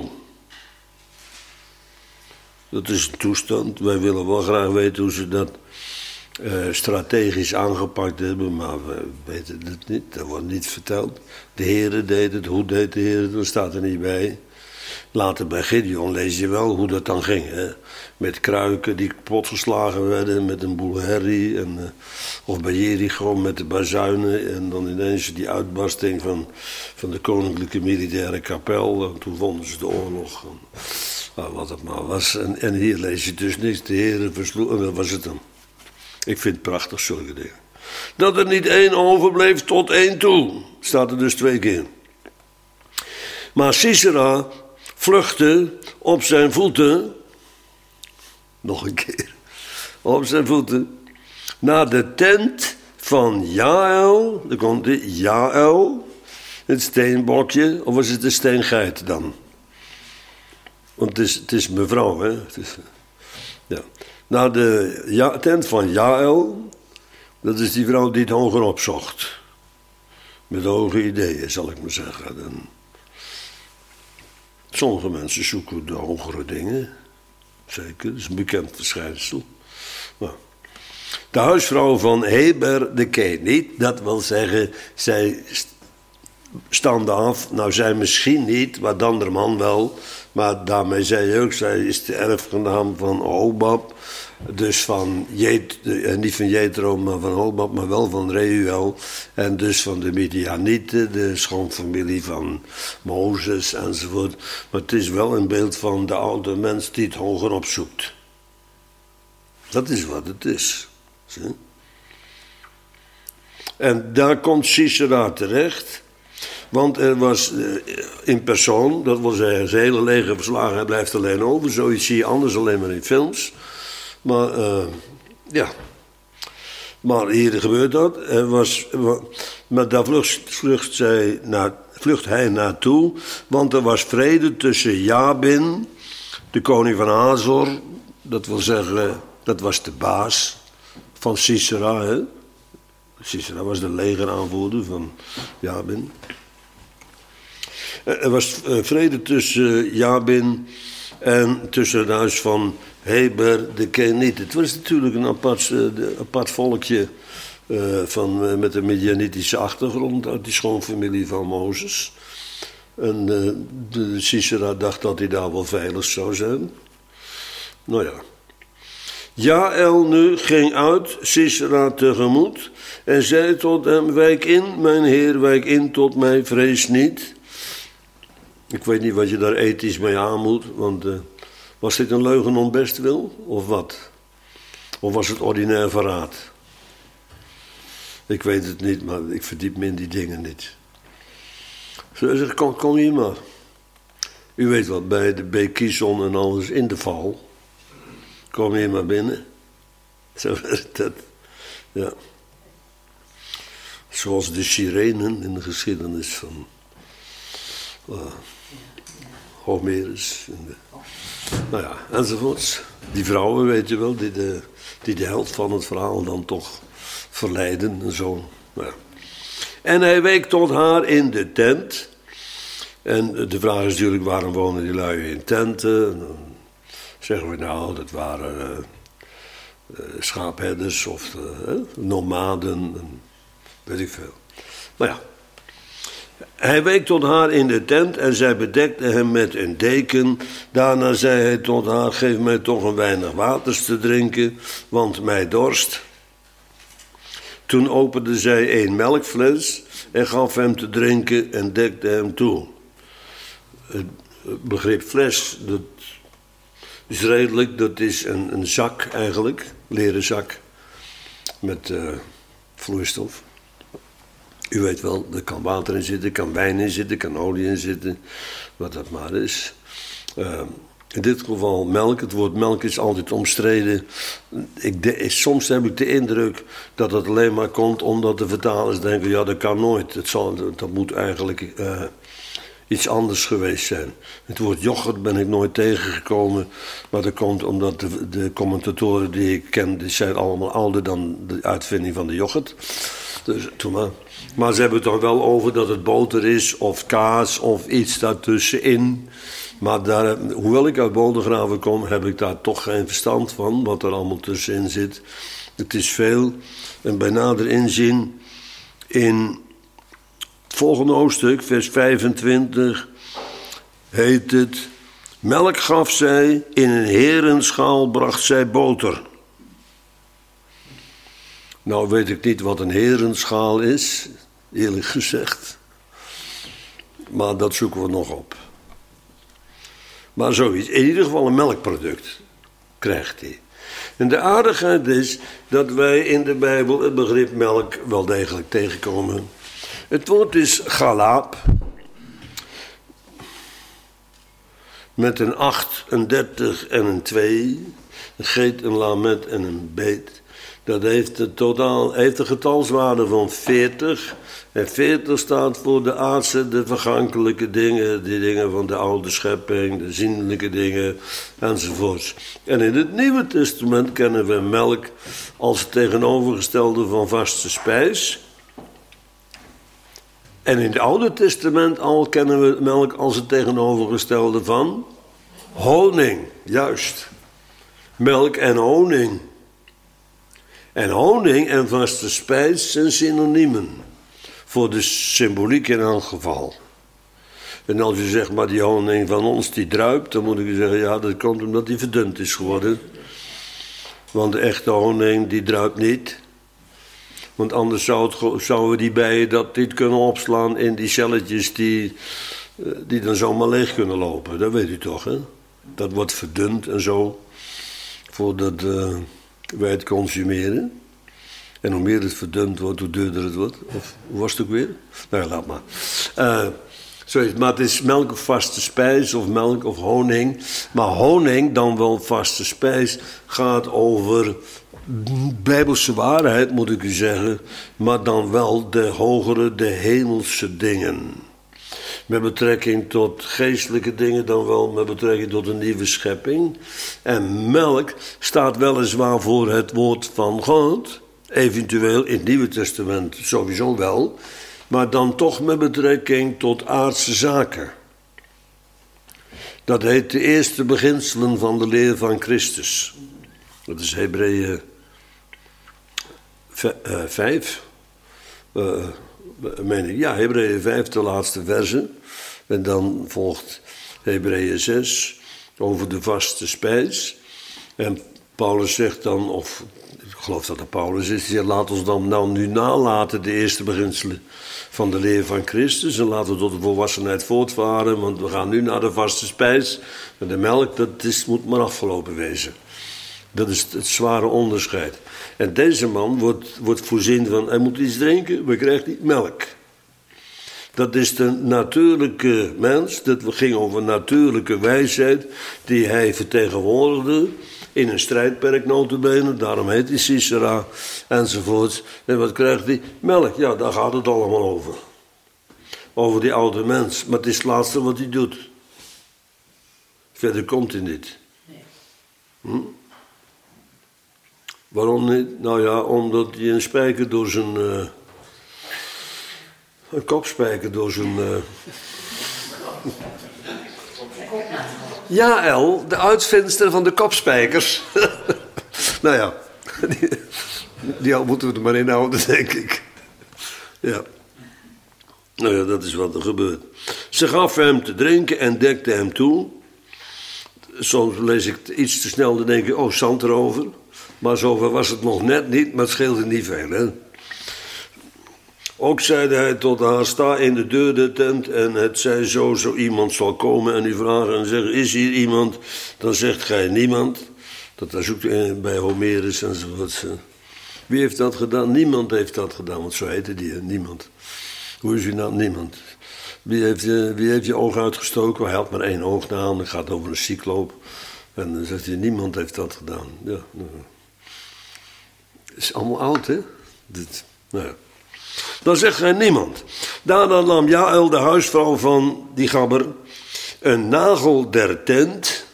Dat is een toestand. Wij willen wel graag weten hoe ze dat uh, strategisch aangepakt hebben, maar we weten het niet. Dat wordt niet verteld. De Heere deed het, hoe deed de Heere het, dat staat er niet bij. Later bij Gideon lees je wel hoe dat dan ging. Hè? Met kruiken die kapotgeslagen werden, met een boel herrie. En, uh, of bij Jericho met de bazuinen. En dan ineens die uitbarsting van, van de Koninklijke Militaire Kapel. En toen vonden ze de oorlog. En, nou, wat het maar was. En, en hier lees je dus niks. De Heere versloeg. En dat was het dan. Ik vind het prachtig, zulke dingen. Dat er niet één overbleef tot één toe. Staat er dus twee keer. Maar Sisera vluchtte op zijn voeten, nog een keer, op zijn voeten, naar de tent van Jaël, daar komt de Jaël, het steenbokje, of was het de steengeit dan? Want het is, het is mevrouw, hè. Het is, ja. Naar de ja, tent van Jaël, dat is die vrouw die het hoger opzocht. Met hoge ideeën, zal ik maar zeggen. En sommige mensen zoeken de hogere dingen. Zeker, dat is een bekend verschijnsel. Nou, de huisvrouw van Heber de Keniet, dat wil zeggen, zij standen af. Nou, zij misschien niet, maar dan de man wel. Maar daarmee zei je ook, zij is de erfgenaam van Hobab. Dus van, Jet, niet van Jethro, maar van Hobab, maar wel van Reuel. En dus van de Midianieten, de schoonfamilie van Mozes enzovoort. Maar het is wel een beeld van de oude mens die het hoger opzoekt. Dat is wat het is. Zie? En daar komt Sisera terecht. Want er was in persoon, dat wil zeggen, zijn hele leger verslagen, hij blijft alleen over. Zoiets zie je anders alleen maar in films. Maar uh, ja, maar hier gebeurt dat. Er was, maar daar vlucht, vlucht, zij naar, vlucht hij naartoe, want er was vrede tussen Jabin, de koning van Hazor, dat wil zeggen, dat was de baas van Sisera. Hè? Sisera was de legeraanvoerder van Jabin. Er was vrede tussen Jabin en tussen het huis van Heber de Keniet. Het was natuurlijk een apart, apart volkje uh, van, uh, met een Midianitische achtergrond uit die schoonfamilie van Mozes. En uh, de Sisera dacht dat hij daar wel veilig zou zijn. Nou ja. Jaël nu ging uit Sisera tegemoet en zei tot hem: wijk in, mijn heer, wijk in tot mij, vrees niet. Ik weet niet wat je daar ethisch mee aan moet, want uh, was dit een leugen om bestwil, of wat? Of was het ordinair verraad? Ik weet het niet, maar ik verdiep me in die dingen niet. Ze zegt, kom, kom hier maar. U weet wat, bij de beek Kison en alles in de val. Kom hier maar binnen. Zo werkt dat. Ja. Zoals de sirenen in de geschiedenis van uh, Homerus. De, nou ja, enzovoorts. Die vrouwen, weet je wel, die de, die de held van het verhaal dan toch verleiden en zo. Nou ja. En hij week tot haar in de tent. En de vraag is natuurlijk, waarom wonen die lui in tenten? En dan zeggen we nou, dat waren uh, uh, schaapherders of uh, nomaden, en weet ik veel. Maar ja, hij week tot haar in de tent en zij bedekte hem met een deken. Daarna zei hij tot haar, geef mij toch een weinig waters te drinken, want mij dorst. Toen opende zij een melkfles en gaf hem te drinken en dekte hem toe. Het begrip fles, dat is redelijk, dat is een, een zak eigenlijk, leren zak met uh, vloeistof. U weet wel, er kan water in zitten, er kan wijn in zitten, er kan olie in zitten, wat dat maar is. Uh, in dit geval melk, het woord melk is altijd omstreden. Ik de, soms heb ik de indruk dat het alleen maar komt omdat de vertalers denken, ja dat kan nooit, het zal, dat moet eigenlijk uh, iets anders geweest zijn. Het woord yoghurt ben ik nooit tegengekomen, maar dat komt omdat de, de commentatoren die ik ken, die zijn allemaal ouder dan de uitvinding van de yoghurt. Dus, toen maar. maar ze hebben het toch wel over dat het boter is of kaas of iets daartussenin. Maar daar, hoewel ik uit Bodegraven kom, heb ik daar toch geen verstand van, wat er allemaal tussenin zit. Het is veel. En bij nader inzien, in het volgende hoofdstuk, vers vijfentwintig, heet het: melk gaf zij, in een herenschaal bracht zij boter. Nou weet ik niet wat een herenschaal is, eerlijk gezegd. Maar dat zoeken we nog op. Maar zoiets, in ieder geval een melkproduct krijgt hij. En de aardigheid is dat wij in de Bijbel het begrip melk wel degelijk tegenkomen. Het woord is galaap. Met een acht, een dertig en een twee. Een geet, een lamet en een beet. Dat heeft een, totaal, heeft een getalswaarde van veertig. En veertig staat voor de aardse, de vergankelijke dingen. Die dingen van de oude schepping, de zienlijke dingen enzovoorts. En in het Nieuwe Testament kennen we melk als het tegenovergestelde van vaste spijs. En in het Oude Testament al kennen we melk als het tegenovergestelde van honing. Juist. Melk en honing. En honing en vaste spijs zijn synoniemen. Voor de symboliek in elk geval. En als je zegt, maar die honing van ons die druipt, dan moet ik je zeggen, ja, dat komt omdat die verdund is geworden. Want de echte honing die druipt niet. Want anders zou het, zouden die bijen dat niet kunnen opslaan in die celletjes die, die dan zomaar leeg kunnen lopen. Dat weet u toch, hè? Dat wordt verdund en zo, voordat uh, wij het consumeren. En hoe meer het verdund wordt, hoe duurder het wordt. Of hoe was het ook weer? Nou ja, laat maar. Uh, sorry, maar het is melk of vaste spijs, of melk of honing. Maar honing, dan wel vaste spijs, gaat over bijbelse waarheid, moet ik u zeggen. Maar dan wel de hogere, de hemelse dingen. Met betrekking tot geestelijke dingen, dan wel met betrekking tot een nieuwe schepping. En melk staat weliswaar voor het woord van God. Eventueel in het Nieuwe Testament sowieso wel. Maar dan toch met betrekking tot aardse zaken. Dat heet de eerste beginselen van de leer van Christus. Dat is Hebreeën vijf. Uh, meen ik. Ja, Hebreeën vijf, de laatste verse. En dan volgt Hebreeën zes over de vaste spijs. En Paulus zegt dan, of ik geloof dat het Paulus is, die zegt, laat ons dan nou nu nalaten de eerste beginselen van de leer van Christus. En laten we tot de volwassenheid voortvaren, want we gaan nu naar de vaste spijs. En de melk, dat is, moet maar afgelopen wezen. Dat is het zware onderscheid. En deze man wordt, wordt voorzien van, hij moet iets drinken, maar krijgt niet melk. Dat is de natuurlijke mens, dat ging over natuurlijke wijsheid, die hij vertegenwoordigde in een strijdperk notabene, daarom heet hij Sisera, enzovoort. En wat krijgt hij? Melk, ja, daar gaat het allemaal over. Over die oude mens, maar het is het laatste wat hij doet. Verder komt hij niet. Hm? Waarom niet? Nou ja, omdat hij een spijker door zijn... Uh, een kopspijker door zijn... Uh... Ja, El, de uitvindster van de kopspijkers. Nou ja, die, die moeten we er maar inhouden, denk ik. Ja. Nou ja, dat is wat er gebeurt. Ze gaf hem te drinken en dekte hem toe. Soms lees ik iets te snel, dan denk ik, oh, zand erover. Maar zover was het nog net niet, maar het scheelde niet veel, hè. Ook zeide hij tot haar, sta in de deur der tent en het zij zo, zo iemand zal komen en u vragen en zeggen, is hier iemand? Dan zegt gij niemand. Dat daar zoekt bij Homerus enzovoort. Wie heeft dat gedaan? Niemand heeft dat gedaan, want zo heette die, niemand. Hoe is u nou? Niemand. Wie heeft, wie heeft je oog uitgestoken? Hij had maar één oog aan, het gaat over een cycloop. En dan zegt hij, niemand heeft dat gedaan. Ja, nou. Het is allemaal oud, hè? Dit, nou ja. Dan zegt hij niemand. Daarna nam Jaël, de huisvrouw van die gabber, een nagel der tent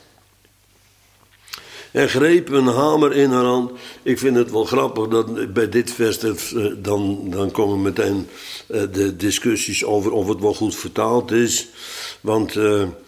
en greep een hamer in haar hand. Ik vind het wel grappig dat bij dit vers, dan, dan komen meteen de discussies over of het wel goed vertaald is. Want uh,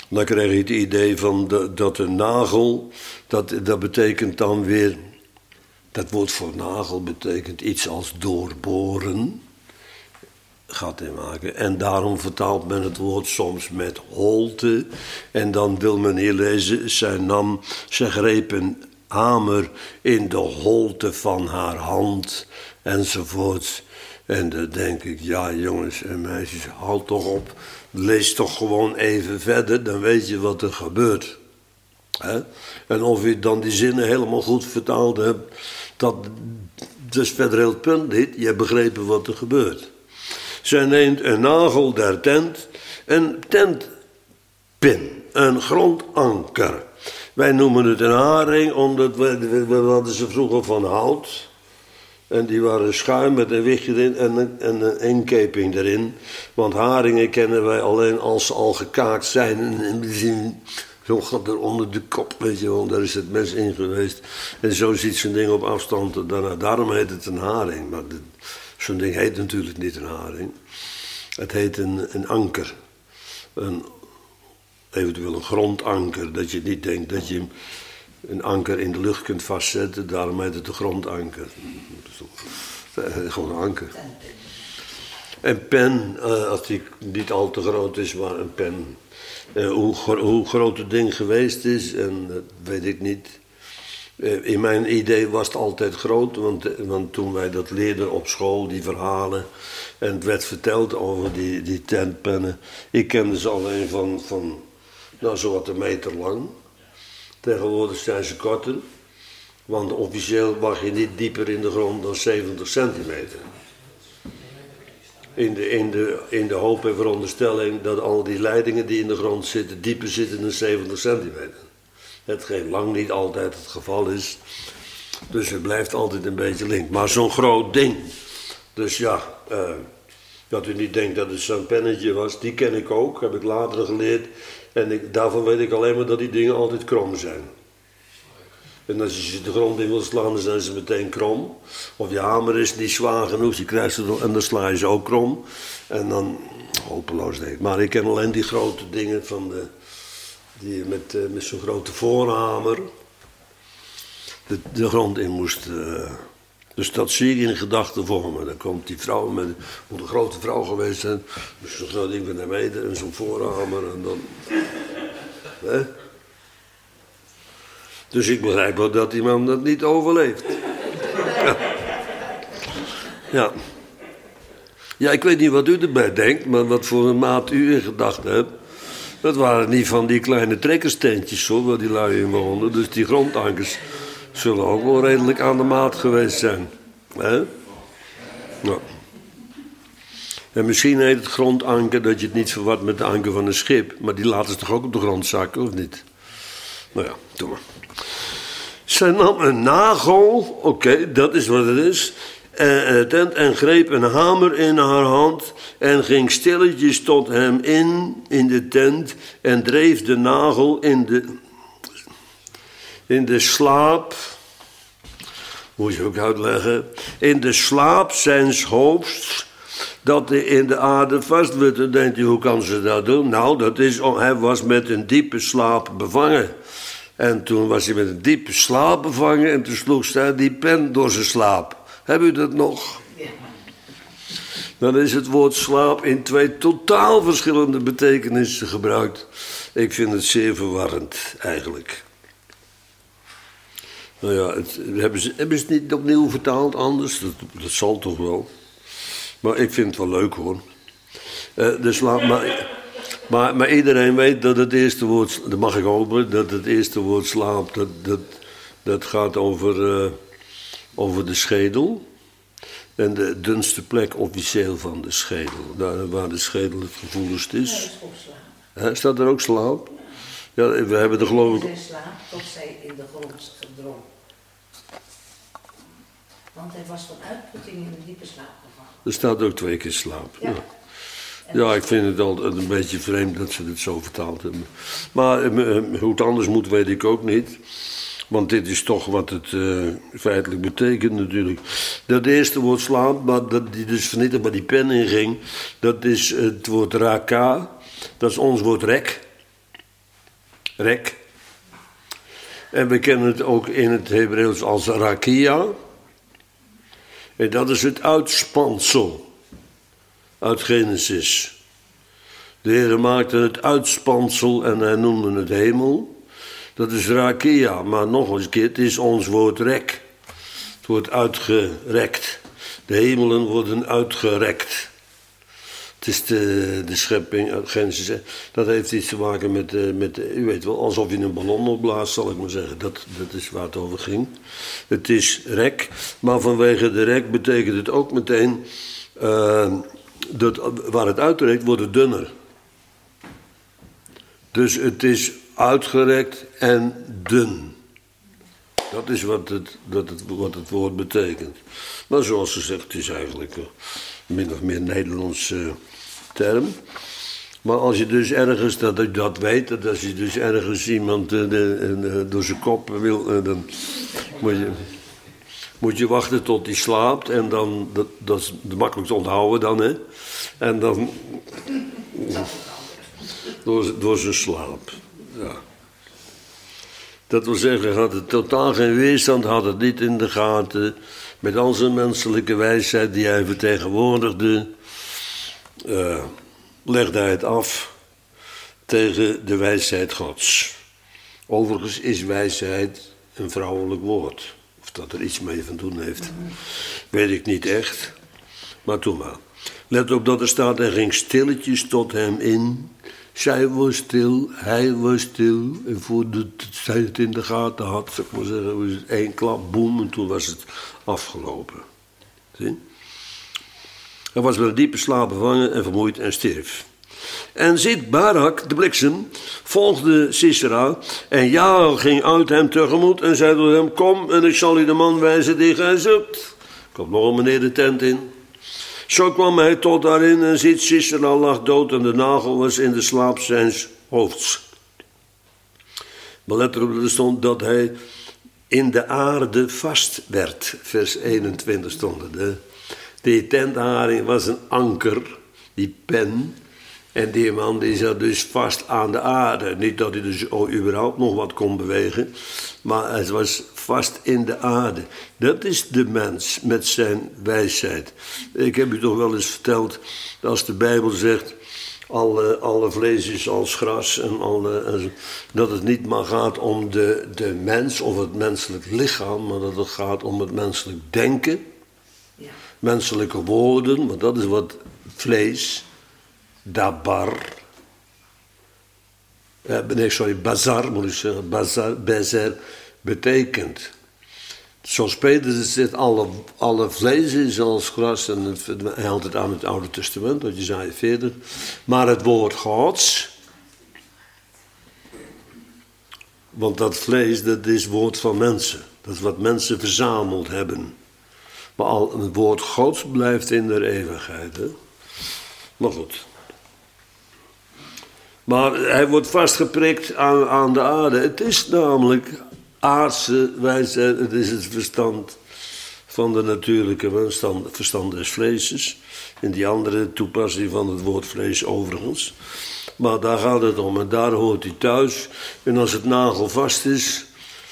Dan krijg je het idee van de, dat een nagel, dat, dat betekent dan weer, dat woord voor nagel betekent iets als doorboren, gaat in maken. En daarom vertaalt men het woord soms met holte. En dan wil men hier lezen, zij nam, zij greep een hamer in de holte van haar hand, enzovoort. En dan denk ik, ja jongens en meisjes, houd toch op. Lees toch gewoon even verder, dan weet je wat er gebeurt. He? En of je dan die zinnen helemaal goed vertaald hebt, dat, dat is verder heel het punt niet. Je hebt begrepen wat er gebeurt. Zij neemt een nagel der tent, een tentpin, een grondanker. Wij noemen het een haring, omdat we, we, we hadden ze vroeger van hout. En die waren schuin met een wichtje erin en een, en een inkeping erin. Want haringen kennen wij alleen als ze al gekaakt zijn. En we zien, zo gaat er onder de kop, weet je wel, daar is het mes in geweest. En zo ziet zo'n ding op afstand. Daarna, daarom heet het een haring. Maar de, zo'n ding heet natuurlijk niet een haring. Het heet een, een anker. Een, eventueel een grondanker. Dat je niet denkt dat je een anker in de lucht kunt vastzetten. Daarom heet het een grondanker. Gewoon een anker. Een pen, uh, als die niet al te groot is, maar een pen. Uh, hoe, hoe groot het ding geweest is, en dat weet ik niet. Uh, in mijn idee was het altijd groot, want, want toen wij dat leerden op school, die verhalen, en het werd verteld over die, die tentpennen. Ik kende ze alleen van, van nou, zo wat een meter lang. Tegenwoordig zijn ze korter. Want officieel mag je niet dieper in de grond dan zeventig centimeter. In de, in de, in de hoop en veronderstelling dat al die leidingen die in de grond zitten, dieper zitten dan zeventig centimeter. Hetgeen lang niet altijd het geval is. Dus het blijft altijd een beetje link. Maar zo'n groot ding. Dus ja, uh, dat u niet denkt dat het zo'n pennetje was, die ken ik ook, heb ik later geleerd. En ik, daarvan weet ik alleen maar dat die dingen altijd krom zijn. En als je ze de grond in wil slaan, dan zijn ze meteen krom. Of je hamer is niet zwaar genoeg, je krijgt ze er, en dan sla je ze ook krom. En dan, hopeloos denk ik. Maar ik ken alleen die grote dingen van de, die met, uh, met zo'n grote voorhamer de, de grond in moest. Uh, dus dat zie ik in gedachten voor me. Dan komt die vrouw, met, moet een grote vrouw geweest zijn, met zo'n groot ding van de meter en zo'n voorhamer en dan. Hè? Dus ik begrijp wel dat die man dat niet overleeft. Ja. Ja. Ja, ik weet niet wat u erbij denkt, maar wat voor een maat u in gedachten hebt. Dat waren niet van die kleine trekkerstentjes zo, waar die lui in woonden. Dus die grondankers zullen ook wel redelijk aan de maat geweest zijn. Hè? Ja. En misschien heet het grondanker dat je het niet verwart met de anker van een schip. Maar die laten ze toch ook op de grond zakken, of niet? Nou ja, doe maar. Zij nam een nagel, oké, okay, dat is wat het is, en, en, en greep een hamer in haar hand en ging stilletjes tot hem in, in de tent en dreef de nagel in de, in de slaap, moet je ook uitleggen, in de slaap zijns hoofds, dat hij in de aarde vast werd. Dan denkt u, hoe kan ze dat doen? Nou, dat is, hij was met een diepe slaap bevangen. En toen was hij met een diepe slaap bevangen en toen sloeg zij die pen door zijn slaap. Heb u dat nog? Ja. Dan is het woord slaap in twee totaal verschillende betekenissen gebruikt. Ik vind het zeer verwarrend, eigenlijk. Nou ja, het, hebben, ze, hebben ze het niet opnieuw vertaald anders? Dat, dat zal toch wel. Maar ik vind het wel leuk hoor. Uh, de slaap... Maar, Maar, maar iedereen weet dat het eerste woord, dat mag ik hopen, dat het eerste woord slaap, dat, dat, dat gaat over, uh, over de schedel. En de dunste plek officieel van de schedel, daar waar de schedel het gevoeligst is. Nee, is He, staat er ook slaap? Ja, we hebben er geloof ik... Zij slaap tot zij in de grond verdronk. Want hij was van uitputting in een diepe slaap gevallen. Er staat ook twee keer slaap. Ja. Ja. Ja, ik vind het altijd een beetje vreemd dat ze het zo vertaald hebben. Maar uh, hoe het anders moet, weet ik ook niet. Want dit is toch wat het uh, feitelijk betekent natuurlijk. Dat eerste woord slaap, maar dat die dus vernietigd maar die pen inging, dat is het woord raka. Dat is ons woord rek. Rek. En we kennen het ook in het Hebreeuws als rakia. En dat is het uitspansel uit Genesis. De Heer maakte het uitspansel en hij noemde het hemel. Dat is rakia, maar nog eens een keer, het is ons woord rek. Het wordt uitgerekt. De hemelen worden uitgerekt. Het is de, de schepping uit Genesis. Dat heeft iets te maken met, met, u weet wel, alsof je een ballon opblaast, zal ik maar zeggen. Dat, dat is waar het over ging. Het is rek, maar vanwege de rek betekent het ook meteen, uh, dat waar het uitrekt, wordt het dunner. Dus het is uitgerekt en dun. Dat is wat het, dat het, wat het woord betekent. Maar zoals gezegd, het is eigenlijk een min of meer Nederlandse term. Maar als je dus ergens, dat je dat weet, dat als je dus ergens iemand uh, de, uh, door zijn kop wil, uh, dan moet je, moet je wachten tot hij slaapt. En dan, dat, dat is makkelijk te onthouden dan, hè. En dan, door, door zijn slaap, ja. Dat wil zeggen, had het totaal geen weerstand, had het niet in de gaten. Met al zijn menselijke wijsheid die hij vertegenwoordigde, uh, legde hij het af tegen de wijsheid Gods. Overigens is wijsheid een vrouwelijk woord. Of dat er iets mee van doen heeft, weet ik niet echt. Maar toen maar. Let op dat er staat, hij ging stilletjes tot hem in. Zij was stil, hij was stil. En voordat zij het in de gaten had, zeg maar zeggen, was het één klap, boem, en toen was het afgelopen. Zie? Hij was met een diepe slaap bevangen en vermoeid en stierf. En ziet Barak, de bliksem, volgde Sisera. En Jael ging uit hem tegemoet en zei tot hem, kom en ik zal u de man wijzen die gij zoekt. Komt nog een meneer de tent in. Zo kwam hij tot daarin en ziet Sisera lag dood en de nagel was in de slaap zijns hoofds. Maar let erop, er stond dat hij in de aarde vast werd. Vers eenentwintig stond het. Hè? Die tentharing was een anker, die pen. En die man die zat dus vast aan de aarde. Niet dat hij dus überhaupt nog wat kon bewegen, maar hij was vast in de aarde. Dat is de mens met zijn wijsheid. Ik heb u toch wel eens verteld, dat als de Bijbel zegt, alle, alle vlees is als gras, en alle, en dat het niet maar gaat om de, de mens of het menselijk lichaam, maar dat het gaat om het menselijk denken, ja. Menselijke woorden, want dat is wat vlees, dabar, eh, nee sorry, bazar moet ik zeggen, bazar, bezer, betekent. Zoals Petrus zegt, alle, alle vlees is als gras, en het, hij haalt het aan het Oude Testament, uit Jesaja veertig. Maar het woord Gods, want dat vlees, dat is het woord van mensen. Dat is wat mensen verzameld hebben. Maar al, het woord Gods blijft in der eeuwigheid. Hè? Maar goed. Maar hij wordt vastgeprikt aan, aan de aarde. Het is namelijk aardse wijsheid, het is het verstand van de natuurlijke mens, het verstand des vleeses. In die andere toepassing van het woord vlees overigens. Maar daar gaat het om en daar hoort hij thuis. En als het nagelvast is,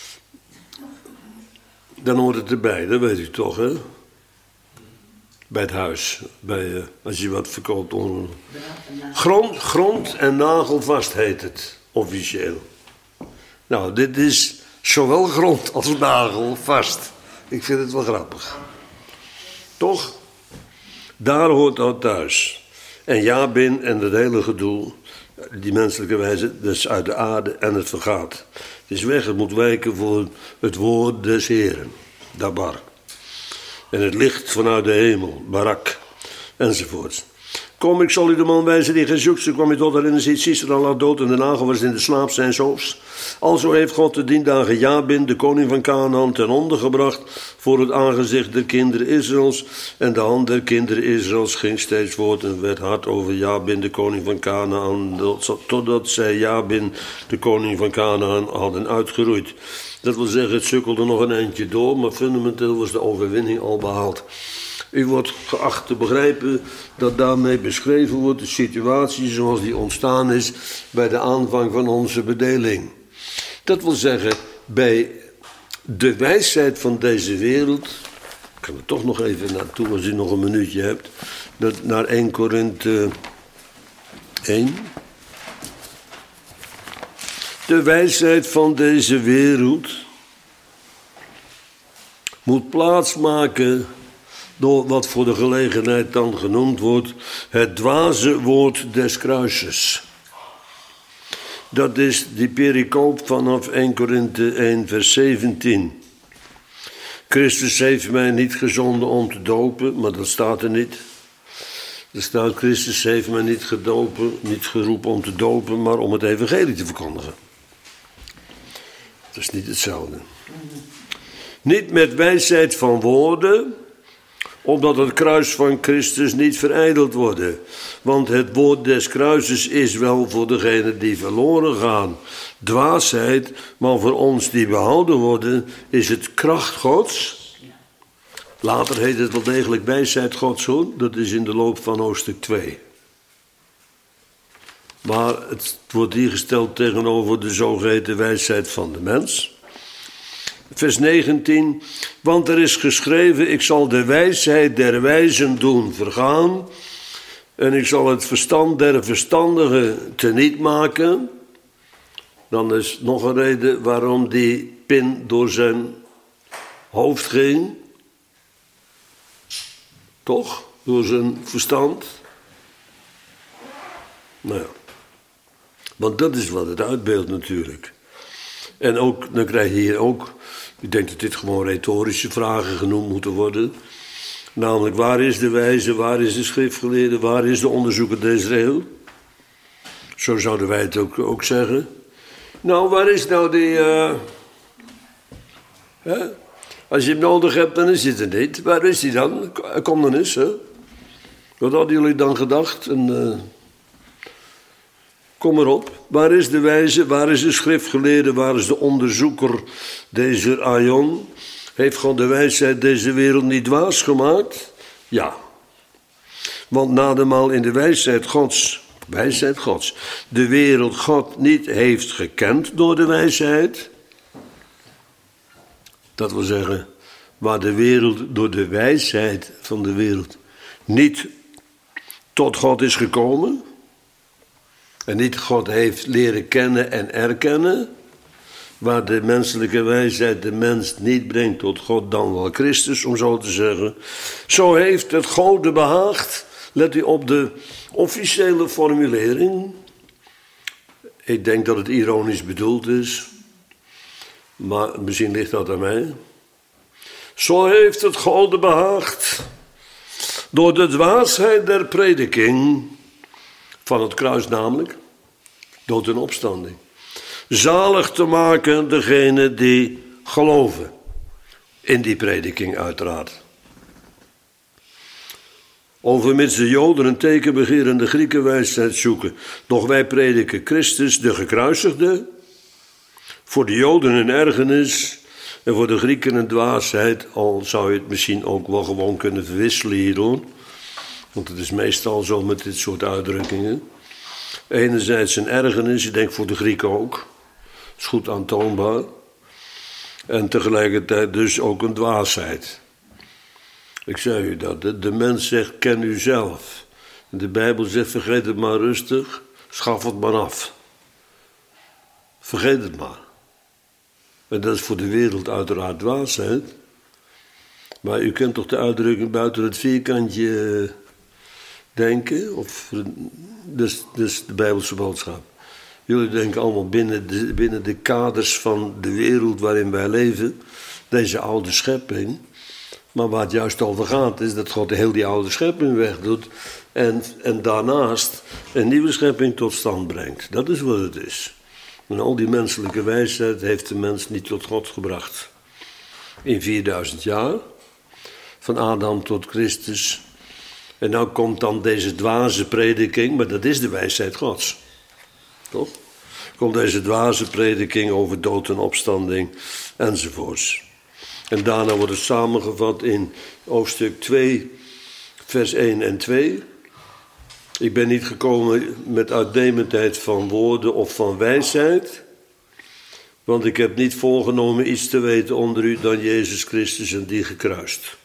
dan hoort het erbij, dat weet u toch, hè? Bij het huis, bij, uh, als je wat verkoopt. Onder... Grond, grond en nagelvast heet het, officieel. Nou, dit is zowel grond als nagelvast. Ik vind het wel grappig. Toch? Daar hoort dat thuis. En Jabin en het hele gedoe, die menselijke wijze, dat is uit de aarde en het vergaat. Het is weg, het moet wijken voor het woord des Heren. Dabar. En het licht vanuit de hemel, barak, enzovoort. Kom, ik zal u de man wijzen die gij zoekt. Zo kwam hij tot haar in en ziet Sisera lag dood en de nagel was in de slaap zijns hoofds. Alzo heeft God de dien dagen Jabin, de koning van Canaan, ten onder gebracht voor het aangezicht der kinderen Israëls. En de hand der kinderen Israëls ging steeds voort en werd hard over Jabin, de koning van Canaan, totdat zij Jabin, de koning van Canaan, hadden uitgeroeid. Dat wil zeggen, het sukkelde nog een eindje door, maar fundamenteel was de overwinning al behaald. U wordt geacht te begrijpen dat daarmee beschreven wordt de situatie zoals die ontstaan is bij de aanvang van onze bedeling. Dat wil zeggen, bij de wijsheid van deze wereld, ik kan er toch nog even naartoe als u nog een minuutje hebt, naar Eerste Korinthe één. De wijsheid van deze wereld moet plaatsmaken door wat voor de gelegenheid dan genoemd wordt het dwaze woord des kruises. Dat is die pericoop vanaf Eerste Korinthe één vers zeventien. Christus heeft mij niet gezonden om te dopen, maar dat staat er niet. Er staat, Christus heeft mij niet gedopen, niet geroepen om te dopen, maar om het evangelie te verkondigen. Dat is niet hetzelfde. Niet met wijsheid van woorden, opdat het kruis van Christus niet verijdeld worden. Want het woord des kruises is wel voor degenen die verloren gaan dwaasheid, maar voor ons die behouden worden is het kracht Gods. Later heet het wel degelijk wijsheid Gods, hoor. Dat is in de loop van hoofdstuk twee. Maar het wordt hier gesteld tegenover de zogeheten wijsheid van de mens. Vers negentien. Want er is geschreven, ik zal de wijsheid der wijzen doen vergaan. En ik zal het verstand der verstandigen teniet maken. Dan is nog een reden waarom die pin door zijn hoofd ging. Toch? Door zijn verstand. Nou ja. Want dat is wat het uitbeeldt natuurlijk. En ook, dan krijg je hier ook, ik denk dat dit gewoon retorische vragen genoemd moeten worden. Namelijk, waar is de wijze, waar is de schriftgeleerde, waar is de onderzoeker der Israël? Zo zouden wij het ook, ook zeggen. Nou, waar is nou die... Uh, hè? Als je hem nodig hebt, dan is hij er niet. Waar is hij dan? Kom dan eens, hè. Wat hadden jullie dan gedacht? En, uh, kom maar op. Waar is de wijze? Waar is de schriftgeleerde? Waar is de onderzoeker deze aion? Heeft God de wijsheid deze wereld niet dwaas gemaakt? Ja. Want nademaal in de wijsheid Gods, wijsheid Gods, de wereld God niet heeft gekend door de wijsheid. Dat wil zeggen, waar de wereld door de wijsheid van de wereld niet tot God is gekomen. En niet God heeft leren kennen en erkennen. Waar de menselijke wijsheid de mens niet brengt tot God, dan wel Christus, om zo te zeggen. Zo heeft het Gode behaagd. Let u op de officiële formulering. Ik denk dat het ironisch bedoeld is. Maar misschien ligt dat aan mij. Zo heeft het Gode behaagd. Door de dwaasheid der prediking. Van het kruis namelijk. Dood en opstanding. Zalig te maken degene die geloven. In die prediking uiteraard. Overmits de Joden een teken begeren de Grieken wijsheid zoeken. Doch wij prediken Christus de gekruisigde. Voor de Joden een ergernis. En voor de Grieken een dwaasheid. Al zou je het misschien ook wel gewoon kunnen verwisselen hier hoor. Want het is meestal zo met dit soort uitdrukkingen. Enerzijds een ergernis. Ik denk voor de Grieken ook. Dat is goed aantoonbaar. En tegelijkertijd dus ook een dwaasheid. Ik zei u dat. De mens zegt, ken u zelf. En de Bijbel zegt, vergeet het maar rustig. Schaf het maar af. Vergeet het maar. En dat is voor de wereld uiteraard dwaasheid. Maar u kent toch de uitdrukking buiten het vierkantje denken? Of, dus, dus de Bijbelse boodschap. Jullie denken allemaal binnen de, binnen de kaders van de wereld waarin wij leven. Deze oude schepping. Maar waar het juist over gaat is dat God heel die oude schepping wegdoet. En, en daarnaast een nieuwe schepping tot stand brengt. Dat is wat het is. En al die menselijke wijsheid heeft de mens niet tot God gebracht. In vierduizend jaar. Van Adam tot Christus. En nou komt dan deze dwaze prediking. Maar dat is de wijsheid Gods. Toch? Komt deze dwaze prediking over dood en opstanding. Enzovoorts. En daarna wordt het samengevat in hoofdstuk twee vers één en twee. Ik ben niet gekomen met uitnemendheid van woorden of van wijsheid, want ik heb niet voorgenomen iets te weten onder u dan Jezus Christus en die gekruist.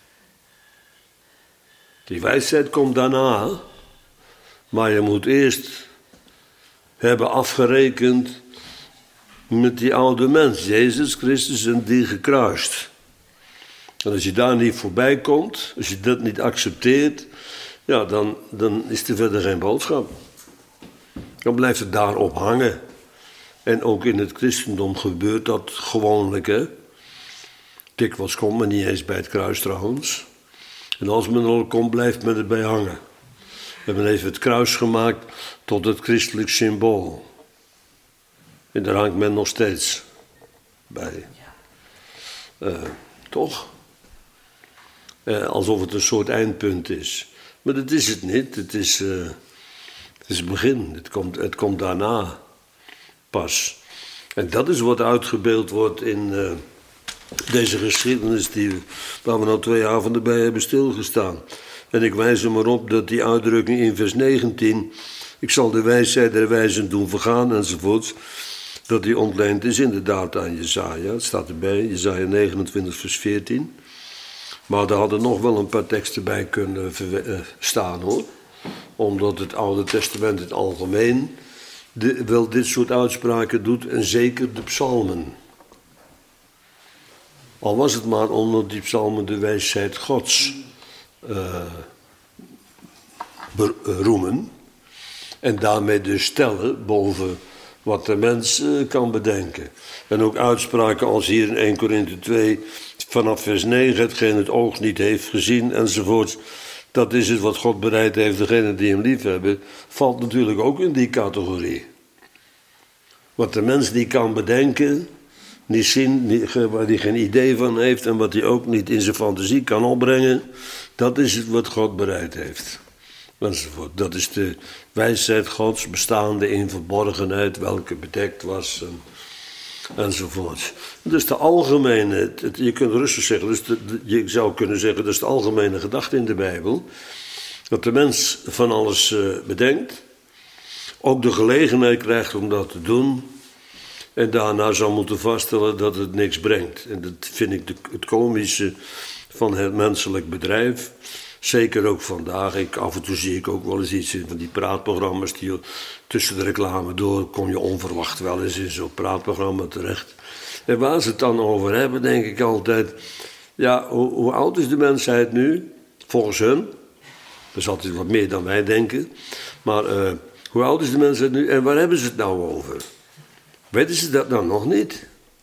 Die wijsheid komt daarna, maar je moet eerst hebben afgerekend met die oude mens, Jezus Christus en die gekruist. En als je daar niet voorbij komt, als je dat niet accepteert, ja, dan, dan is er verder geen boodschap. Dan blijft het daarop hangen. En ook in het christendom gebeurt dat gewoonlijk, hè. Dikwijls komt men niet eens bij het kruis trouwens. En als men er al komt, blijft men erbij hangen. En men heeft het kruis gemaakt tot het christelijk symbool. En daar hangt men nog steeds bij. Uh, toch? Uh, alsof het een soort eindpunt is. Maar dat is het niet. Het is, uh, het is het begin. Het komt, het komt daarna pas. En dat is wat uitgebeeld wordt in uh, deze geschiedenis die, waar we nou twee avonden bij hebben stilgestaan. En ik wijs er maar op dat die uitdrukking in vers negentien... ik zal de wijsheid der wijzen doen vergaan enzovoorts, dat die ontleend is inderdaad aan Jesaja. Het staat erbij, Jesaja negenentwintig vers veertien. Maar daar hadden nog wel een paar teksten bij kunnen staan, hoor. Omdat het Oude Testament in het algemeen de, wel dit soort uitspraken doet, en zeker de psalmen. Al was het maar onder die psalmen de wijsheid Gods uh, beroemen. En daarmee dus stellen boven wat de mens uh, kan bedenken. En ook uitspraken als hier in eerste Korinthe twee, vanaf vers negen, hetgeen het oog niet heeft gezien enzovoorts. Dat is het wat God bereid heeft, degenen die hem lief hebben, valt natuurlijk ook in die categorie. Wat de mens niet kan bedenken, niet zien, niet, waar hij geen idee van heeft en wat hij ook niet in zijn fantasie kan opbrengen, dat is het wat God bereid heeft. Enzovoort. Dat is de wijsheid Gods, bestaande in verborgenheid, welke bedekt was en, enzovoort. Dus de algemene, het, het, je kunt rustig zeggen, dus de, de, je zou kunnen zeggen, dat is de algemene gedachte in de Bijbel, dat de mens van alles uh, bedenkt, ook de gelegenheid krijgt om dat te doen, en daarna zou moeten vaststellen dat het niks brengt. En dat vind ik de, het komische van het menselijk bedrijf. Zeker ook vandaag. Ik, af en toe zie ik ook wel eens iets in van die praatprogramma's. Die, tussen de reclame door kom je onverwacht wel eens in zo'n praatprogramma terecht. En waar ze het dan over hebben, denk ik altijd. Ja, hoe, hoe oud is de mensheid nu? Volgens hun. Dat is altijd wat meer dan wij denken. Maar uh, hoe oud is de mensheid nu en waar hebben ze het nou over? Weten ze dat nou nog niet?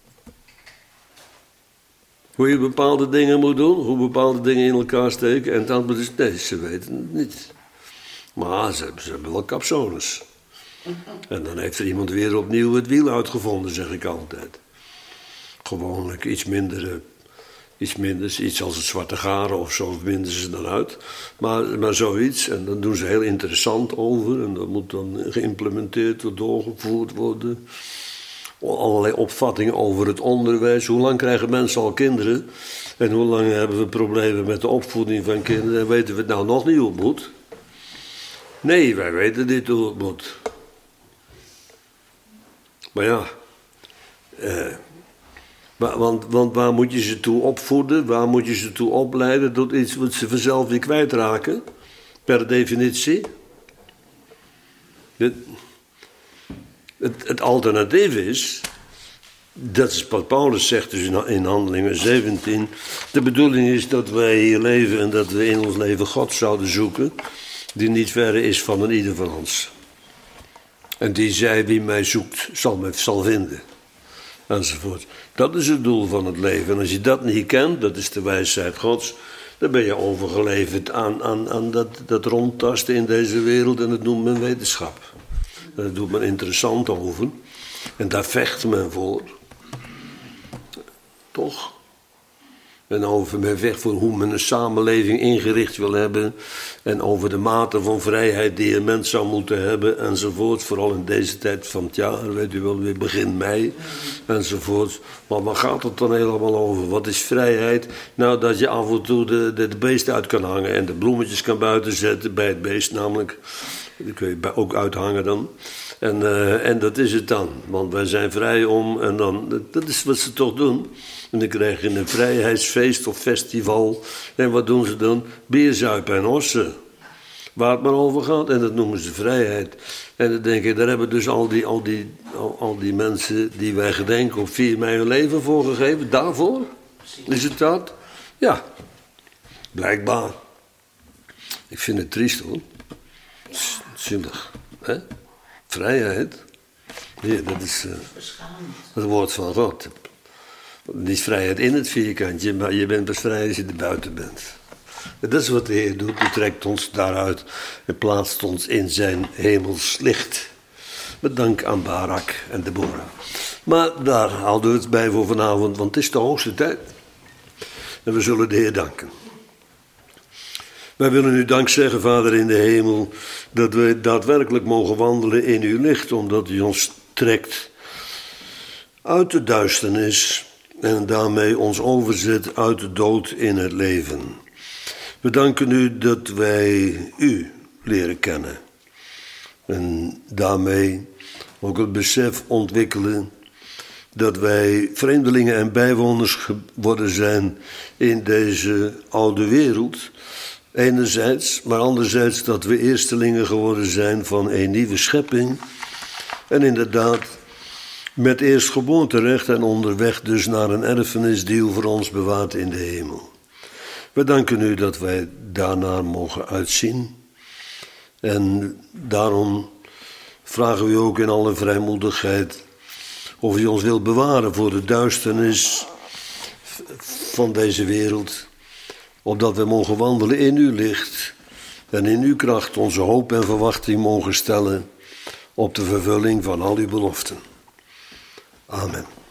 Hoe je bepaalde dingen moet doen, hoe bepaalde dingen in elkaar steken. En het antwoord is nee, ze weten het niet. Maar ze, ze hebben wel capsones. En dan heeft er iemand weer opnieuw het wiel uitgevonden, zeg ik altijd. Gewoonlijk iets minder, iets minder, iets als het zwarte garen of zo, vinden ze dan uit. Maar, maar zoiets, en dan doen ze heel interessant over. En dat moet dan geïmplementeerd of doorgevoerd worden. Allerlei opvattingen over het onderwijs. Hoe lang krijgen mensen al kinderen? En hoe lang hebben we problemen met de opvoeding van kinderen? En weten we het nou nog niet hoe het moet? Nee, wij weten niet hoe het moet. Maar ja, eh, want, want waar moet je ze toe opvoeden? Waar moet je ze toe opleiden? Tot iets wat ze vanzelf weer kwijtraken? Per definitie. Dit... Het, het alternatief is, dat is wat Paulus zegt dus in Handelingen zeventien... de bedoeling is dat wij hier leven en dat we in ons leven God zouden zoeken... die niet verre is van een ieder van ons. En die zei, wie mij zoekt, zal mij zal vinden. Enzovoort. Dat is het doel van het leven. En als je dat niet kent, dat is de wijsheid Gods... dan ben je overgeleverd aan, aan, aan dat, dat rondtasten in deze wereld... en dat noemt men wetenschap. Daar doet men interessant over. En daar vecht men voor. Toch? En over mijn weg voor hoe men een samenleving ingericht wil hebben. En over de mate van vrijheid die een mens zou moeten hebben. Enzovoort. Vooral in deze tijd van het jaar. Weet u wel, weer begin mei. Enzovoort. Maar waar gaat het dan helemaal over? Wat is vrijheid? Nou, dat je af en toe de, de, de beest uit kan hangen. En de bloemetjes kan buiten zetten. Bij het beest namelijk. Die kun je ook uithangen dan. En, uh, en dat is het dan. Want wij zijn vrij om. En dan, dat is wat ze toch doen. En dan krijg je een vrijheidsfeest of festival. En wat doen ze dan? Bierzuipen en ossen. Waar het maar over gaat. En dat noemen ze vrijheid. En dan denk ik, daar hebben dus al die, al die, al, al die mensen die wij gedenken op vier mei hun leven voor gegeven. Daarvoor? Is het dat? Ja. Blijkbaar. Ik vind het triest hoor. Zielig. Hè? Vrijheid. Ja, dat is uh, het woord van God. Niet vrijheid in het vierkantje, maar je bent pas vrij als je er buiten bent. En dat is wat de Heer doet. Hij trekt ons daaruit en plaatst ons in zijn hemels licht. Met dank aan Barak en Deborah. Maar daar houden we het bij voor vanavond, want het is de hoogste tijd. En we zullen de Heer danken. Wij willen u dank zeggen, Vader in de hemel, dat we daadwerkelijk mogen wandelen in uw licht, omdat u ons trekt uit de duisternis en daarmee ons overzet uit de dood in het leven. We danken u dat wij u leren kennen en daarmee ook het besef ontwikkelen dat wij vreemdelingen en bijwoners geworden zijn in deze oude wereld. Enerzijds, maar anderzijds dat we eerstelingen geworden zijn van een nieuwe schepping. En inderdaad, met eerstgeboorterecht en onderweg dus naar een erfenis die u voor ons bewaart in de hemel. We danken u dat wij daarnaar mogen uitzien. En daarom vragen we u ook in alle vrijmoedigheid of u ons wilt bewaren voor de duisternis van deze wereld. Opdat we mogen wandelen in uw licht en in uw kracht onze hoop en verwachting mogen stellen op de vervulling van al uw beloften. Amen.